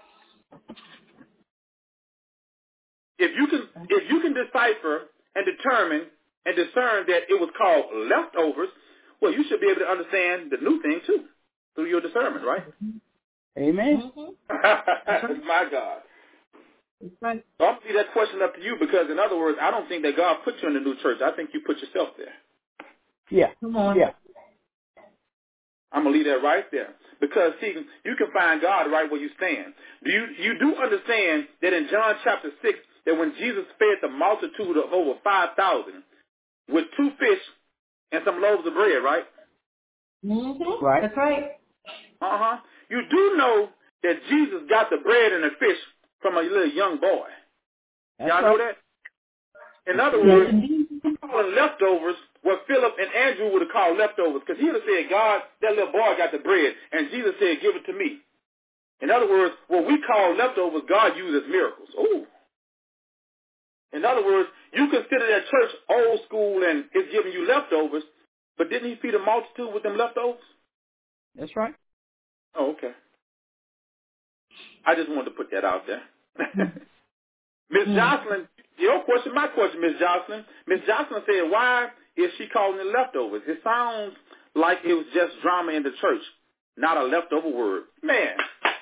If you can decipher and determine and discern that it was called leftovers, well, you should be able to understand the new thing too through your discernment, right? Amen. Mm-hmm. My God. That's right. So I'm going to leave that question up to you, because, in other words, I don't think that God put you in the new church. I think you put yourself there. Yeah. Come on. Yeah. I'm going to leave that right there. Because, see, you can find God right where you stand. You do understand that in John chapter 6, that when Jesus fed the multitude of over 5,000 with 2 fish and some loaves of bread, right? Mm-hmm. Right. That's right. Uh-huh. You do know that Jesus got the bread and the fish from a little young boy. Y'all know that? In other words, calling leftovers what Philip and Andrew would have called leftovers, because he would have said, God, that little boy got the bread, and Jesus said, give it to me. In other words, what we call leftovers, God uses miracles. Ooh. In other words, you consider that church old school and it's giving you leftovers, but didn't he feed a multitude with them leftovers? That's right. Oh, okay. I just wanted to put that out there. Miss Jocelyn, your question, my question, Miss Jocelyn. Miss Jocelyn said, why is she calling it leftovers? It sounds like it was just drama in the church, not a leftover word. Man,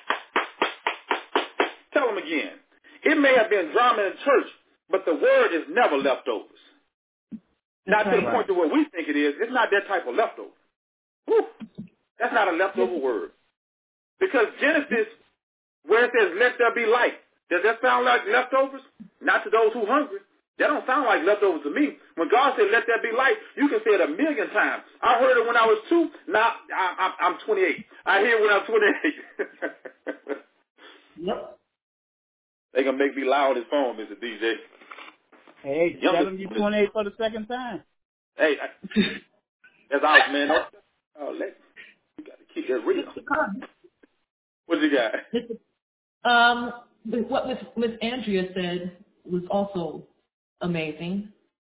tell them again. It may have been drama in the church, but the word is never leftovers. Not to the point to where we think it is. It's not that type of leftover. Whew. That's not a leftover word. Because Genesis, where it says, let there be light, does that sound like leftovers? Not to those who are hungry. That don't sound like leftovers to me. When God said, let there be light, you can say it 1,000,000 times. I heard it when I was 2. Now I'm 28. I hear it when I'm 28. Yep. They going to make me lie on his phone, Mr. DJ. Hey, tell him you're 28 for the second time. Hey, that's out, man. Oh, you got to keep that real. What you got? What Miss Andrea said was also amazing.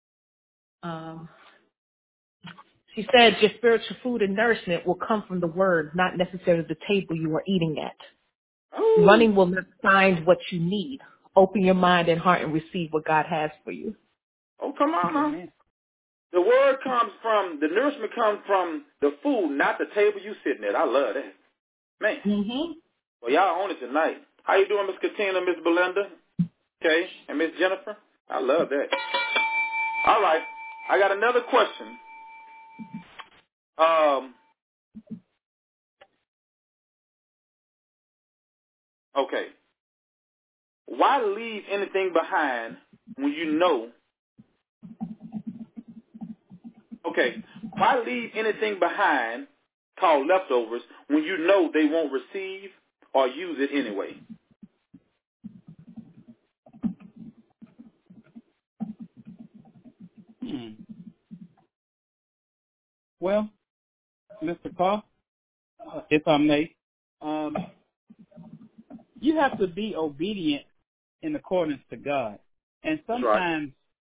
She said your spiritual food and nourishment will come from the word, not necessarily the table you are eating at. Oh. Running will not find what you need. Open your mind and heart and receive what God has for you. Oh, come on now. The word comes from, the nourishment comes from the food, not the table you sitting at. I love that. Man. Mm-hmm. Well, y'all on it tonight. How you doing, Miss Katina, Miss Belinda? Okay, and Miss Jennifer? I love that. All right. I got another question. Okay. Why leave anything behind when you know? Okay. Why leave anything behind called leftovers when you know they won't receive or use it anyway? Well, Mr. Carr, if I may, you have to be obedient in accordance to God. And sometimes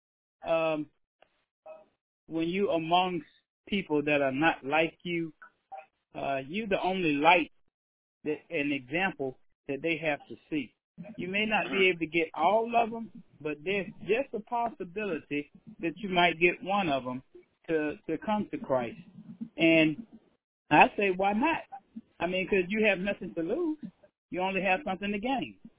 when you amongst people that are not like you, you're the only light, an example that they have to see. You may not be able to get all of them, but there's just a possibility that you might get one of them to come to Christ. And I say, why not? I mean, because you have nothing to lose. You only have something to gain.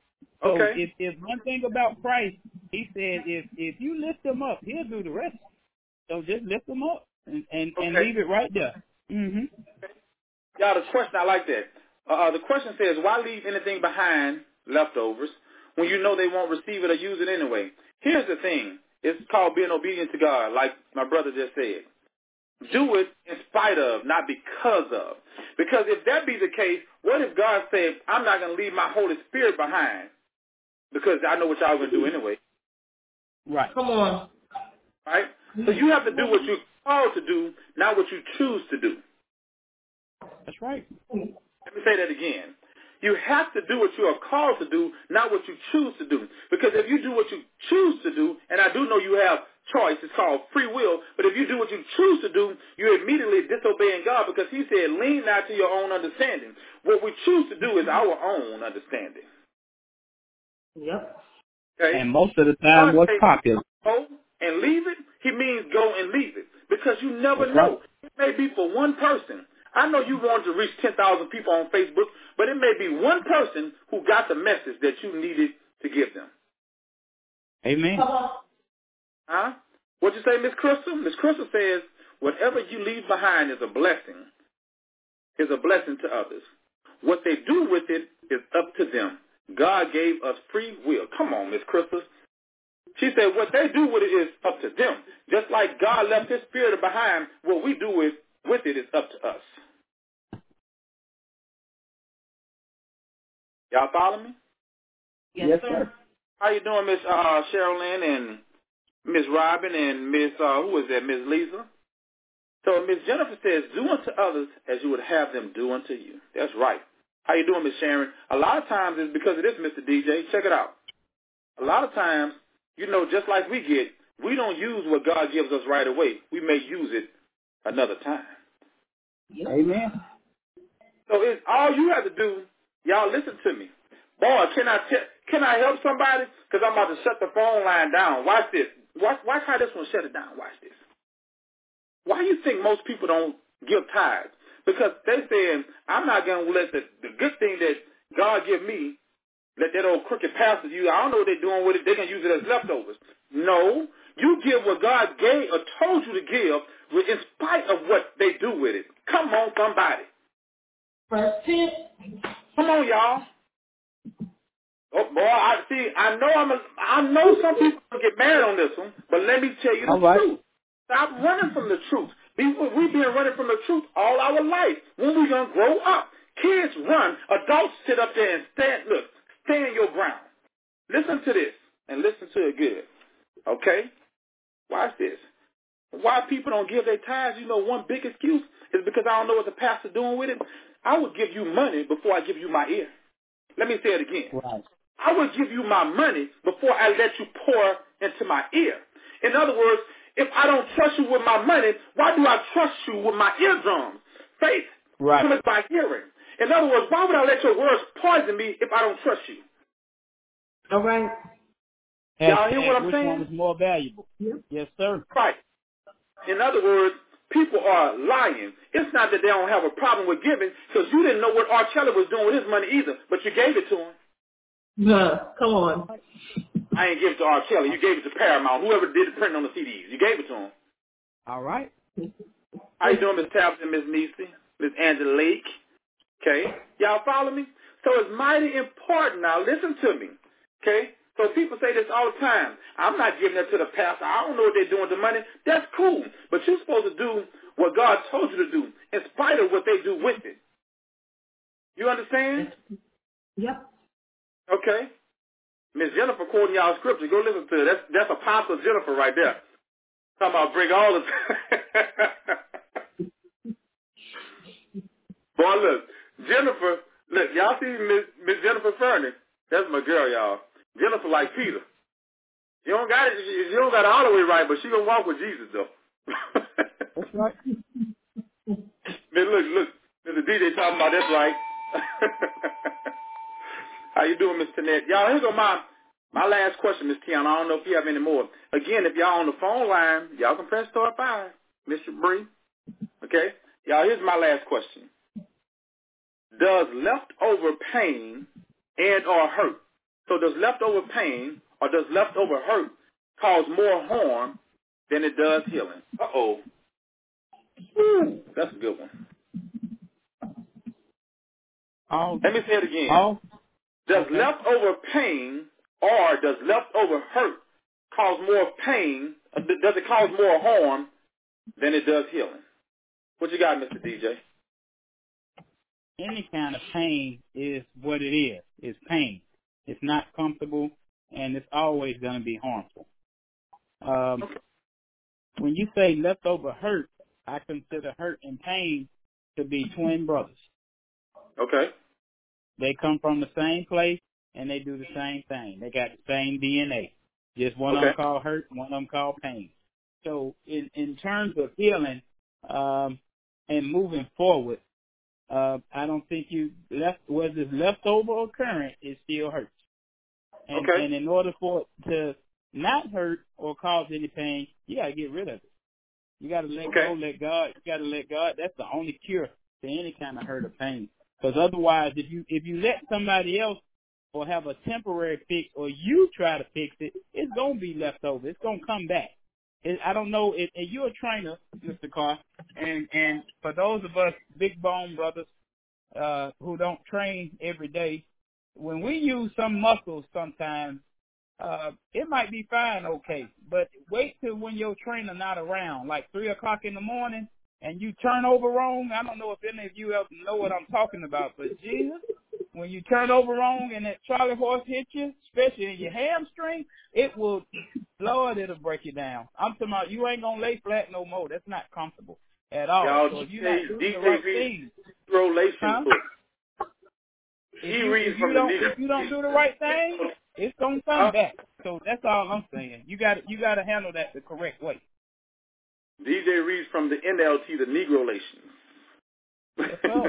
Okay. if one thing about Christ, he said, if you lift him up, he'll do the rest. So just lift him up and leave it right there. Mm-hmm. Y'all, the question, I like that. The question says, why leave anything behind, leftovers, when you know they won't receive it or use it anyway? Here's the thing. It's called being obedient to God, like my brother just said. Do it in spite of, not because of. Because if that be the case, what if God said, I'm not going to leave my Holy Spirit behind because I know what y'all going to do anyway? Right. Come on. Right? So you have to do what you're called to do, not what you choose to do. That's right. Let me say that again. You have to do what you are called to do, not what you choose to do. Because if you do what you choose to do, and I do know you have choice, it's called free will, but if you do what you choose to do, you're immediately disobeying God because he said, lean not to your own understanding. What we choose to do is our own understanding. Yep. Okay? And most of the time, what's popular? Go and leave it, he means go and leave it. Because you never That's know. right. It may be for one person. I know you wanted to reach 10,000 people on Facebook, but it may be one person who got the message that you needed to give them. Amen. Huh? What'd you say, Miss Crystal? Miss Crystal says, whatever you leave behind is a blessing to others. What they do with it is up to them. God gave us free will. Come on, Miss Crystal. She said what they do with it is up to them. Just like God left his spirit behind, what we do with it is up to us. Y'all follow me? Yes, sir. How you doing, Miss Sherilyn and Miss Robin and Miss, who is that, Miss Lisa? So Miss Jennifer says, do unto others as you would have them do unto you. That's right. How you doing, Miss Sharon? A lot of times it's because of this, Mr. DJ. Check it out. A lot of times, you know, just like we don't use what God gives us right away. We may use it another time. Yep. Amen. So it's all you have to do. Y'all listen to me. Boy, can I help somebody? Because I'm about to shut the phone line down. Watch this. Watch how this one shut it down. Watch this. Why do you think most people don't give tithes? Because they saying, I'm not going to let the good thing that God give me, let that old crooked pastor use. I don't know what they're doing with it. They're going to use it as leftovers. No. You give what God gave or told you to give in spite of what they do with it. Come on, somebody. First tip. Come on, y'all. Oh boy, I know some people will get mad on this one, but let me tell you the truth. Stop running from the truth. We've been running from the truth all our life. When we gonna grow up? Kids run, adults sit up there and stand your ground. Listen to this and listen to it good. Okay? Watch this. Why people don't give their tithes, you know, one big excuse is because I don't know what the pastor's doing with it. I would give you money before I give you my ear. Let me say it again. Right. I will give you my money before I let you pour into my ear. In other words, if I don't trust you with my money, why do I trust you with my eardrums? Faith comes by hearing. In other words, why would I let your words poison me if I don't trust you? All right. Y'all hear what I'm saying? Which one is more valuable? Yep. Yes, sir. Right. In other words, people are lying. It's not that they don't have a problem with giving, because you didn't know what R. Kelly was doing with his money either, but you gave it to him. Come on. I ain't give it to R. Kelly. You gave it to Paramount. Whoever did the printing on the CDs. You gave it to him. All right. How you doing, Miss Tabitha, Miss Niecy, Miss Angela Lake? Okay. Y'all follow me? So it's mighty important. Now listen to me. Okay? So people say this all the time. I'm not giving it to the pastor. I don't know what they're doing with the money. That's cool. But you're supposed to do what God told you to do in spite of what they do with it. You understand? Yep. Okay. Miss Jennifer quoting y'all scripture. Go listen to it. That's Apostle Jennifer right there. Talking about bring all the Boy, look, Jennifer, look, y'all see Miss Jennifer Fernie? That's my girl, y'all. Jennifer like Peter. You don't got it. You don't got it all the way right, but she gonna walk with Jesus though. That's right. Man, look, Mr. DJ talking about that's right. How you doing, Miss Tanette? Y'all, here's my last question, Miss Tiana. I don't know if you have any more. Again, if y'all on the phone line, y'all can press star 5, Mr. Bree. Okay, y'all. Here's my last question. Does leftover pain and or hurt So does leftover pain or does leftover hurt cause more harm than it does healing? Uh-oh. That's a good one. Let me say it again. Does leftover pain or does leftover hurt cause more pain? Does it cause more harm than it does healing? What you got, Mr. DJ? Any kind of pain is what it is. It's pain. It's not comfortable, and it's always going to be harmful. When you say leftover hurt, I consider hurt and pain to be twin brothers. Okay. They come from the same place, and they do the same thing. They got the same DNA. Just one of them called hurt, one of them called pain. So in terms of healing and moving forward, I don't think whether it's leftover or current, it still hurts. And in order for it to not hurt or cause any pain, you got to get rid of it. You got to let go, let God. You got to let God. That's the only cure to any kind of hurt or pain. Because otherwise, if you let somebody else or have a temporary fix or you try to fix it, it's going to be left over. It's going to come back. I don't know. And you're a trainer, Mr. Carr, and for those of us big bone brothers who don't train every day, when we use some muscles sometimes, it might be fine, okay, but wait till when your trainer not around, like 3 o'clock in the morning, and you turn over wrong. I don't know if any of you ever know what I'm talking about, but Jesus, when you turn over wrong and that Charlie horse hit you, especially in your hamstring, it'll break you down. I'm talking about you ain't gonna lay flat no more. That's not comfortable at all. Y'all, so if you're not doing the right thing, if you don't do the right thing, it's gonna come back. So that's all I'm saying. You got to handle that the correct way. DJ reads from the NLT, the Negro Relations.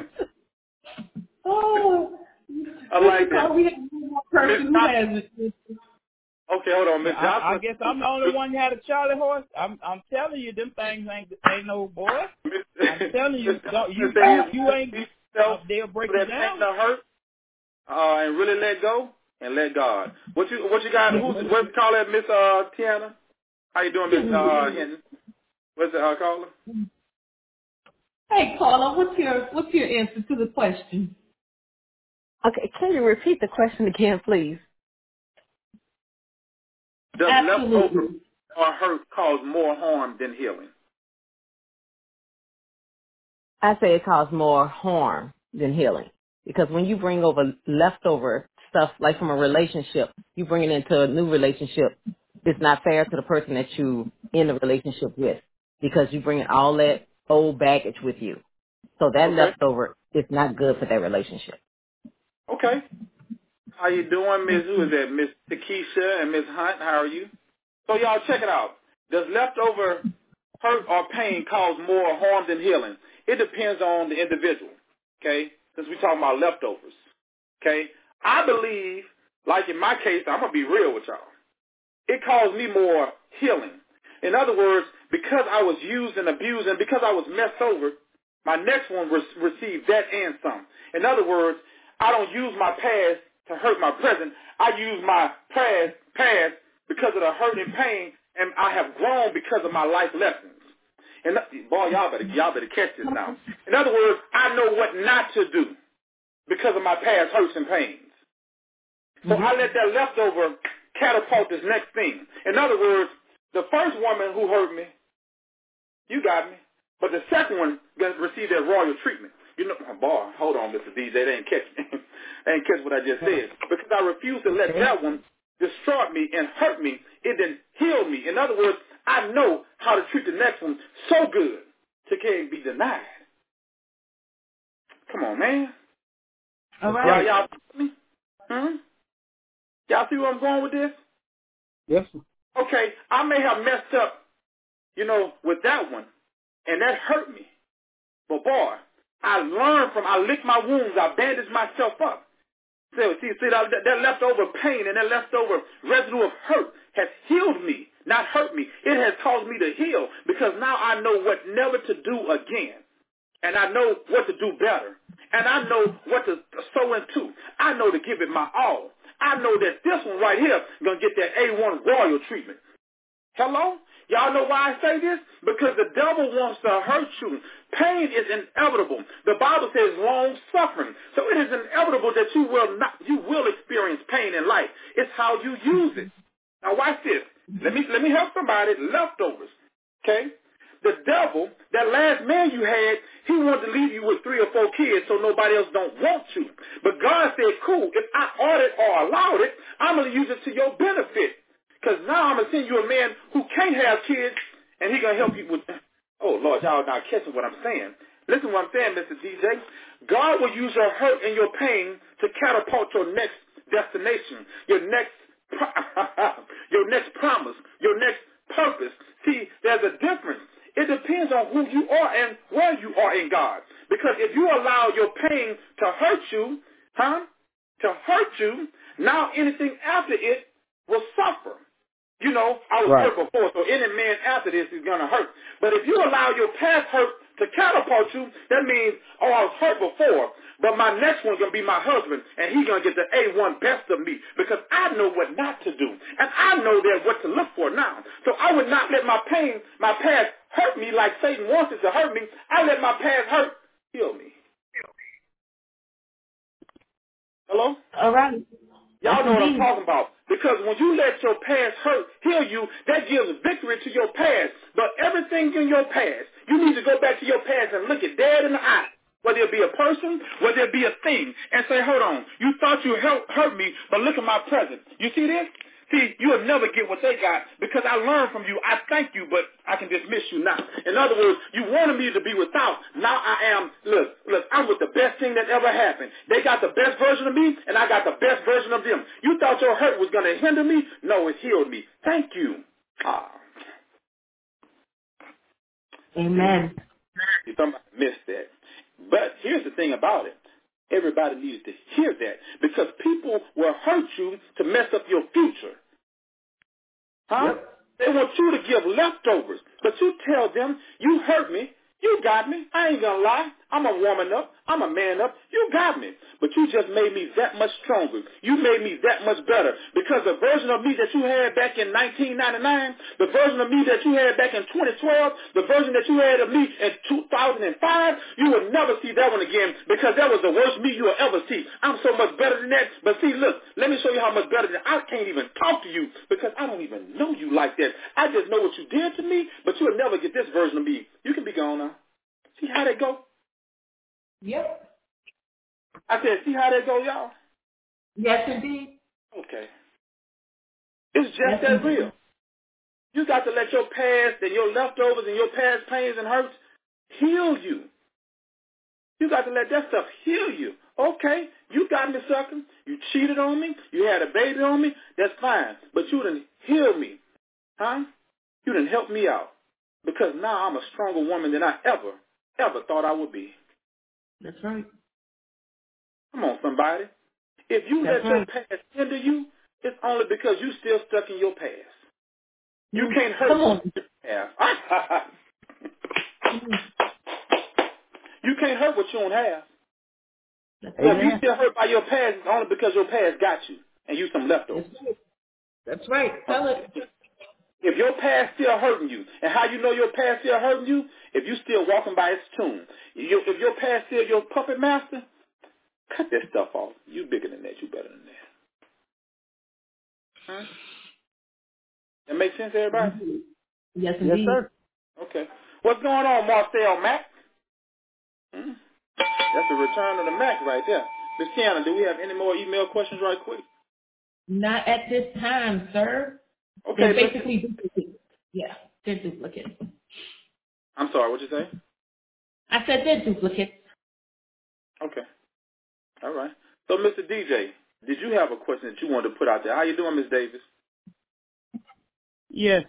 Oh, I like that. We have one person who has it. Okay, hold on, Miss Johnson. I guess I'm the only one who had a Charlie horse. I'm telling you, them things ain't no boy. I'm telling you, you ain't. They'll break you down. Hurt, and really let go and let God. What you got? What's call that, Miss Tiana? How you doing, Miss Henry? What's the caller? Hey, caller, what's your answer to the question? Okay, can you repeat the question again, please? Does leftover or hurt cause more harm than healing? I say it causes more harm than healing. Because when you bring over leftover stuff, like from a relationship, you bring it into a new relationship, it's not fair to the person that you in a relationship with. Because you bring all that old baggage with you. So that leftover is not good for that relationship. Okay. How you doing, Miss? Who is that? Miss Takesha and Miss Hunt. How are you? So y'all check it out. Does leftover hurt or pain cause more harm than healing? It depends on the individual. Okay, since we're talking about leftovers. Okay, I believe, like in my case, I'm gonna be real with y'all. It caused me more healing. In other words, because I was used and abused, and because I was messed over, my next one received that and some. In other words, I don't use my past to hurt my present. I use my past because of the hurt and pain, and I have grown because of my life lessons. And boy, y'all better catch this now. In other words, I know what not to do because of my past hurts and pains. So I let that leftover catapult this next thing. In other words, the first woman who hurt me, you got me. But the second one received that royal treatment. You know, boy, hold on, Mr. DJ, they ain't catch what I just said. Because I refused to let that one destroy me and hurt me. It didn't heal me. In other words, I know how to treat the next one so good to can't be denied. Come on, man. All right. Y'all see me? Y'all see where I'm going with this? Yes. Okay, I may have messed up, with that one, and that hurt me. But boy, I licked my wounds, I bandaged myself up. See, that leftover pain and that leftover residue of hurt has healed me, not hurt me. It has caused me to heal because now I know what never to do again. And I know what to do better. And I know what to sow into. I know to give it my all. I know that this one right here is going to get that A1 royal treatment. Hello? Y'all know why I say this? Because the devil wants to hurt you. Pain is inevitable. The Bible says long suffering. So it is inevitable that you will experience pain in life. It's how you use it. Now watch this. Let me help somebody. Leftovers. Okay? The devil, that last man you had, he wanted to leave you with 3 or 4 kids so nobody else don't want you. But God said, cool, if I ordered or allowed it, I'm going to use it to your benefit. Because now I'm going to send you a man who can't have kids, and he's going to help you with, oh, Lord, y'all not catching what I'm saying. Listen to what I'm saying, Mr. DJ. God will use your hurt and your pain to catapult your next destination, your next promise, your next purpose. See, there's a difference. It depends on who you are and where you are in God. Because if you allow your pain to hurt you, now anything after it will suffer. You know, I was hurt before, so any man after this is going to hurt. But if you allow your past hurt to catapult you, that means, oh, I was hurt before, but my next one's going to be my husband, and he's going to get the A1 best of me because I know what not to do, and I know there's what to look for now. So I would not let my pain, my past hurt me like Satan wants it to hurt me. I let my past hurt heal me. Hello? All right. Y'all know what I'm talking about. Because when you let your past hurt heal you, that gives victory to your past. But everything in your past, you need to go back to your past and look it dead in the eye. Whether it be a person, whether it be a thing, and say, hold on, you thought you hurt me, but look at my present. You see this? See, you'll never get what they got because I learned from you. I thank you, but I can dismiss you now. In other words, you wanted me to be without. Now I am, look, I'm with the best thing that ever happened. They got the best version of me, and I got the best version of them. You thought your hurt was going to hinder me? No, it healed me. Thank you. Amen. Somebody missed that. But here's the thing about it. Everybody needs to hear that because people will hurt you to mess up your future. Yep. They want you to give leftovers, but you tell them, you hurt me, you got me, I ain't gonna lie, I'm a woman up, I'm a man up, you got me, but you just made me that much stronger, you made me that much better, because the version of me that you had back in 1999, the version of me that you had back in 2012, the version that you had of me in 2005, you will never see that one again, because that was the worst me you will ever see. I'm so much better than that, but see, look, let me show you how much better than I can't even talk to you, because I don't even know you like that. I just know what you did to me, but you'll never get this version of me. You can be gone now. See how that go? Yep. I said, see how that go, y'all? Yes, indeed. Okay. It's just that real. You got to let your past and your leftovers and your past pains and hurts heal you. You got to let that stuff heal you. Okay, you got me sucking. You cheated on me. You had a baby on me. That's fine. But you done healed me. Huh? You done helped me out. Because now I'm a stronger woman than I ever thought I would be. That's right. Come on, somebody. If you let your past hinder you, it's only because you still stuck in your past. You can't hurt what you have. You can't hurt what you don't have. So if you still hurt by your past, it's only because your past got you and you some leftovers. That's right. Tell it. If your past still hurting you, and how you know your past still hurting you, if you still walking by its tune, if your past still your puppet master, cut that stuff off. You bigger than that. You better than that. Huh? That make sense, everybody? Yes, indeed. Yes, sir. Okay. What's going on, Marcel Mack? That's the return of the Mac right there. Miss Tiana, do we have any more email questions right quick? Not at this time, sir. Okay. They're basically duplicates. Yeah, they're duplicates. I'm sorry, what'd you say? I said they're duplicates. Okay. All right. So, Mr. DJ, did you have a question that you wanted to put out there? How you doing, Miss Davis? Yes.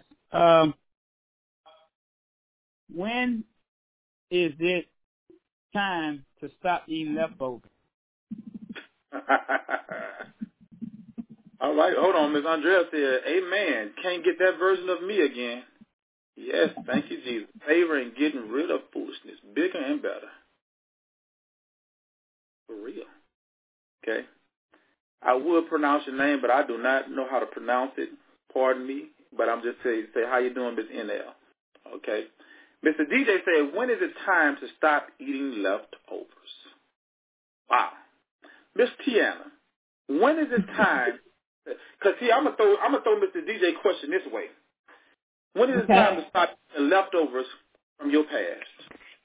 When is it time to stop eating leftovers? All right, hold on. Ms. Andrea said, amen. Can't get that version of me again. Yes, thank you, Jesus. Favor and getting rid of foolishness. Bigger and better. For real. Okay. I would pronounce your name, but I do not know how to pronounce it. Pardon me, but I'm just saying, say, how you doing, Miss NL? Okay. Mr. DJ said, when is it time to stop eating leftovers? Wow. Miss Tiana, when is it time? Because, see, I'm going to throw Mr. DJ question this way. When is it time to stop eating leftovers from your past?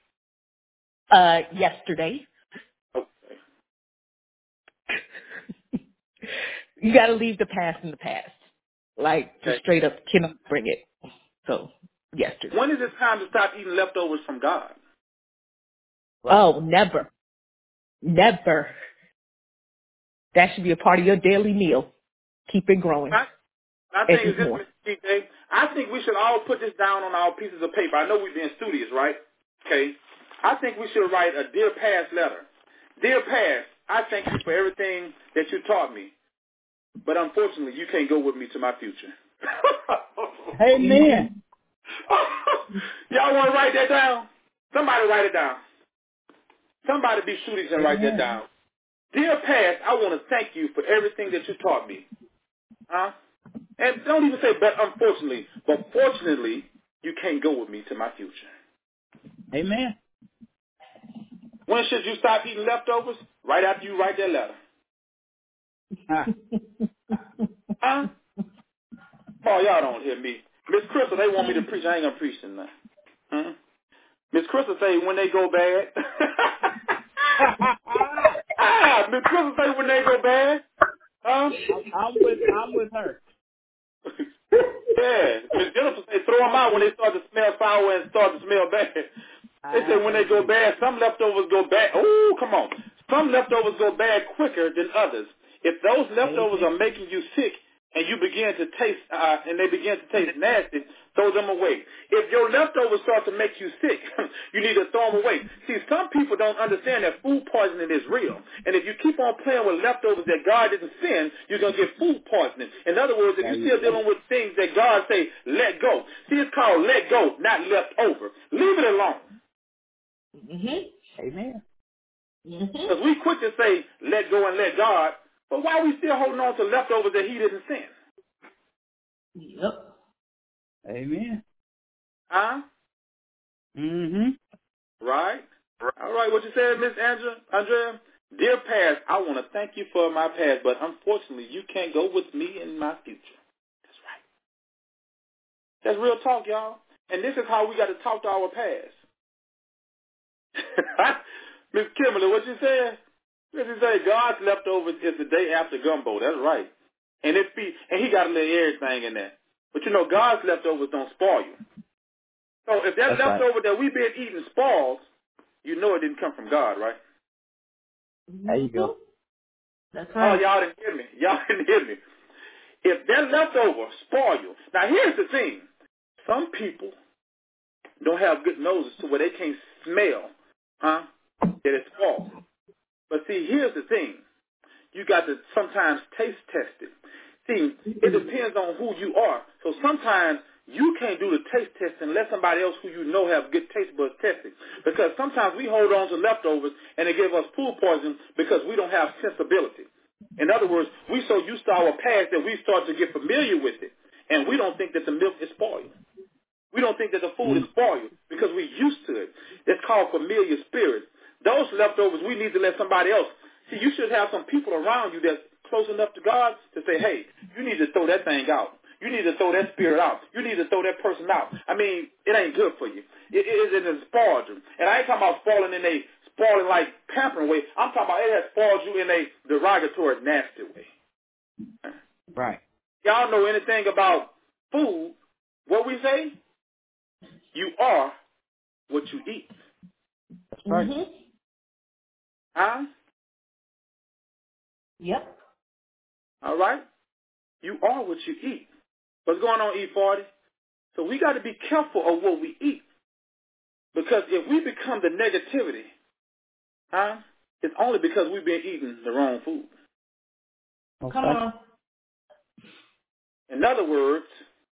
Yesterday. Okay. You got to leave the past in the past. Like, just straight up cannot bring it. So, yesterday. When is it time to stop eating leftovers from God? Oh, never. Never. That should be a part of your daily meal. Keep it growing. I think it's this, Mr. DJ. I think we should all put this down on our pieces of paper. I know we've been studious, right? Okay. I think we should write a Dear Past letter. Dear Past, I thank you for everything that you taught me. But unfortunately, you can't go with me to my future. Amen. Y'all want to write that down? Somebody write it down. Somebody be studious and write that down. Dear Past, I want to thank you for everything that you taught me. Huh? And don't even say, but unfortunately, but fortunately, you can't go with me to my future. Amen. When should you stop eating leftovers? Right after you write that letter. Huh? Oh, y'all don't hear me. Miss Crystal, they want me to preach. I ain't going to preach tonight. Huh? Miss Crystal say when they go bad. Miss Crystal say when they go bad. Huh? I'm with her. Yeah. Miss Jennifer say throw them out when they start to smell sour and start to smell bad. They say when they go bad, some leftovers go bad. Oh, come on. Some leftovers go bad quicker than others. If those leftovers are making you sick and you begin to taste, and they begin to taste nasty, throw them away. If your leftovers start to make you sick, you need to throw them away. See, some people don't understand that food poisoning is real. And if you keep on playing with leftovers that God didn't send, you're going to get food poisoning. In other words, if you're still dealing with things that God say, let go. See, it's called let go, not left over. Leave it alone. Amen. Because we quick to say, let go and let God, but why are we still holding on to leftovers that he didn't send? Yep. Amen. Huh? Right? All right, what you said, Miss Andrea? Dear past, I want to thank you for my past, but unfortunately, you can't go with me in my future. That's right. That's real talk, y'all. And this is how we got to talk to our past. Miss Kimberly, what you said? What you say? God's leftovers is the day after gumbo. That's right. And he got a little everything in there. But you know, God's leftovers don't spoil you. So if that leftover that we've been eating spoils, you know it didn't come from God, right? There you go. That's right. Oh, y'all didn't hear me. Y'all didn't hear me. If that leftover spoil you. Now here's the thing. Some people don't have good noses to where they can't smell, that it's spoiled. But see, here's the thing. You got to sometimes taste test it. See, it depends on who you are. So sometimes you can't do the taste test unless somebody else who you know have good taste buds test it. Because sometimes we hold on to leftovers and they give us food poison because we don't have sensibility. In other words, we so used to our past that we start to get familiar with it. And we don't think that the milk is spoiled. We don't think that the food is spoiled because we're used to it. It's called familiar spirits. Those leftovers, we need to let somebody else. See, you should have some people around you that's close enough to God to say, hey, you need to throw that thing out. You need to throw that spirit out. You need to throw that person out. I mean, it ain't good for you. It spoils you. And I ain't talking about spoiling like pampering way. I'm talking about it has spoiled you in a derogatory, nasty way. Right. Y'all know anything about food, what we say? You are what you eat. That's right. Huh? Yep. All right? You are what you eat. What's going on, E40? So we got to be careful of what we eat. Because if we become the negativity, it's only because we've been eating the wrong food. Okay. Come on. In other words,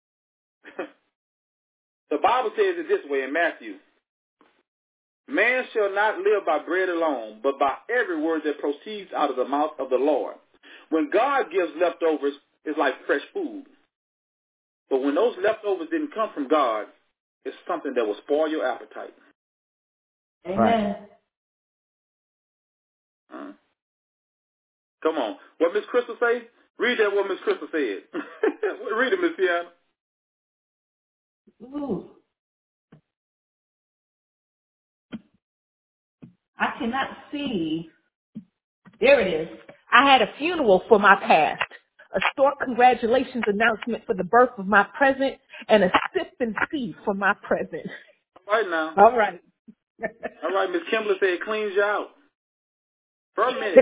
the Bible says it this way in Matthew. Man shall not live by bread alone, but by every word that proceeds out of the mouth of the Lord. When God gives leftovers, it's like fresh food. But when those leftovers didn't come from God, it's something that will spoil your appetite. Amen. Right. Come on. What Miss Crystal say? Read that what Miss Crystal said. Read it, Miss Tiana. Ooh. I cannot see. There it is. I had a funeral for my past, a short congratulations announcement for the birth of my present, and a sip and see for my present. All right now. All right. All right, Miss Kimberly said it cleans you out. For a minute.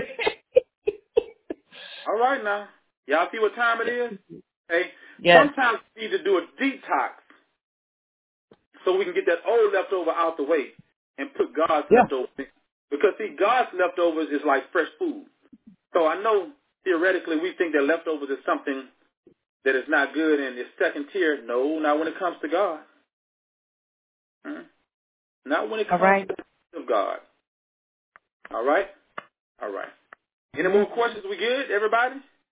All right now. Y'all see what time it is? Hey, Yes. sometimes we need to do a detox so we can get that old leftover out the way and put God's leftovers in. Because, see, God's leftovers is like fresh food. So I know theoretically we think that leftovers is something that is not good and is second tier. No, not when it comes to God. Not when it comes to the things of God. All right? All right. Any more questions? We good, everybody?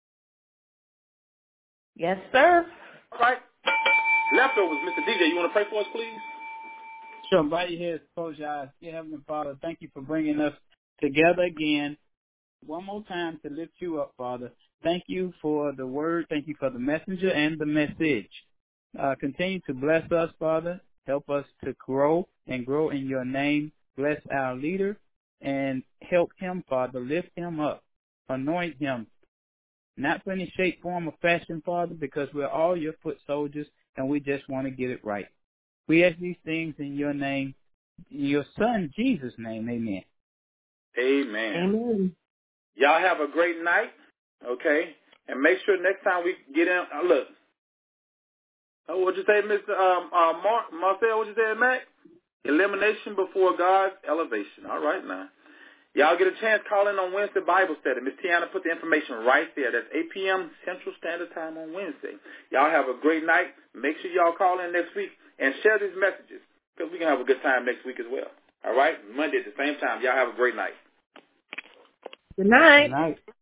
Yes, sir. All right. Leftovers, Mr. DJ, you want to pray for us, please? Sure. Bow your heads, close your eyes. Dear Heavenly Father, thank you for bringing us together again. One more time to lift you up, Father. Thank you for the word. Thank you for the messenger and the message. Continue to bless us, Father. Help us to grow and grow in your name. Bless our leader and help him, Father. Lift him up. Anoint him. Not for any shape, form, or fashion, Father, because we're all your foot soldiers and we just want to get it right. We ask these things in your name, in your Son, Jesus' name. Amen. Amen. Amen. Y'all have a great night, okay? And make sure next time we get in, look. What'd you say, Mr. Marcel? What'd you say, Mac? Elimination before God's elevation. All right, now. Y'all get a chance, call in on Wednesday Bible study. Miss Tiana put the information right there. That's 8 p.m. Central Standard Time on Wednesday. Y'all have a great night. Make sure y'all call in next week and share these messages because we can have a good time next week as well. All right? Monday at the same time. Y'all have a great night. Good night. Good night.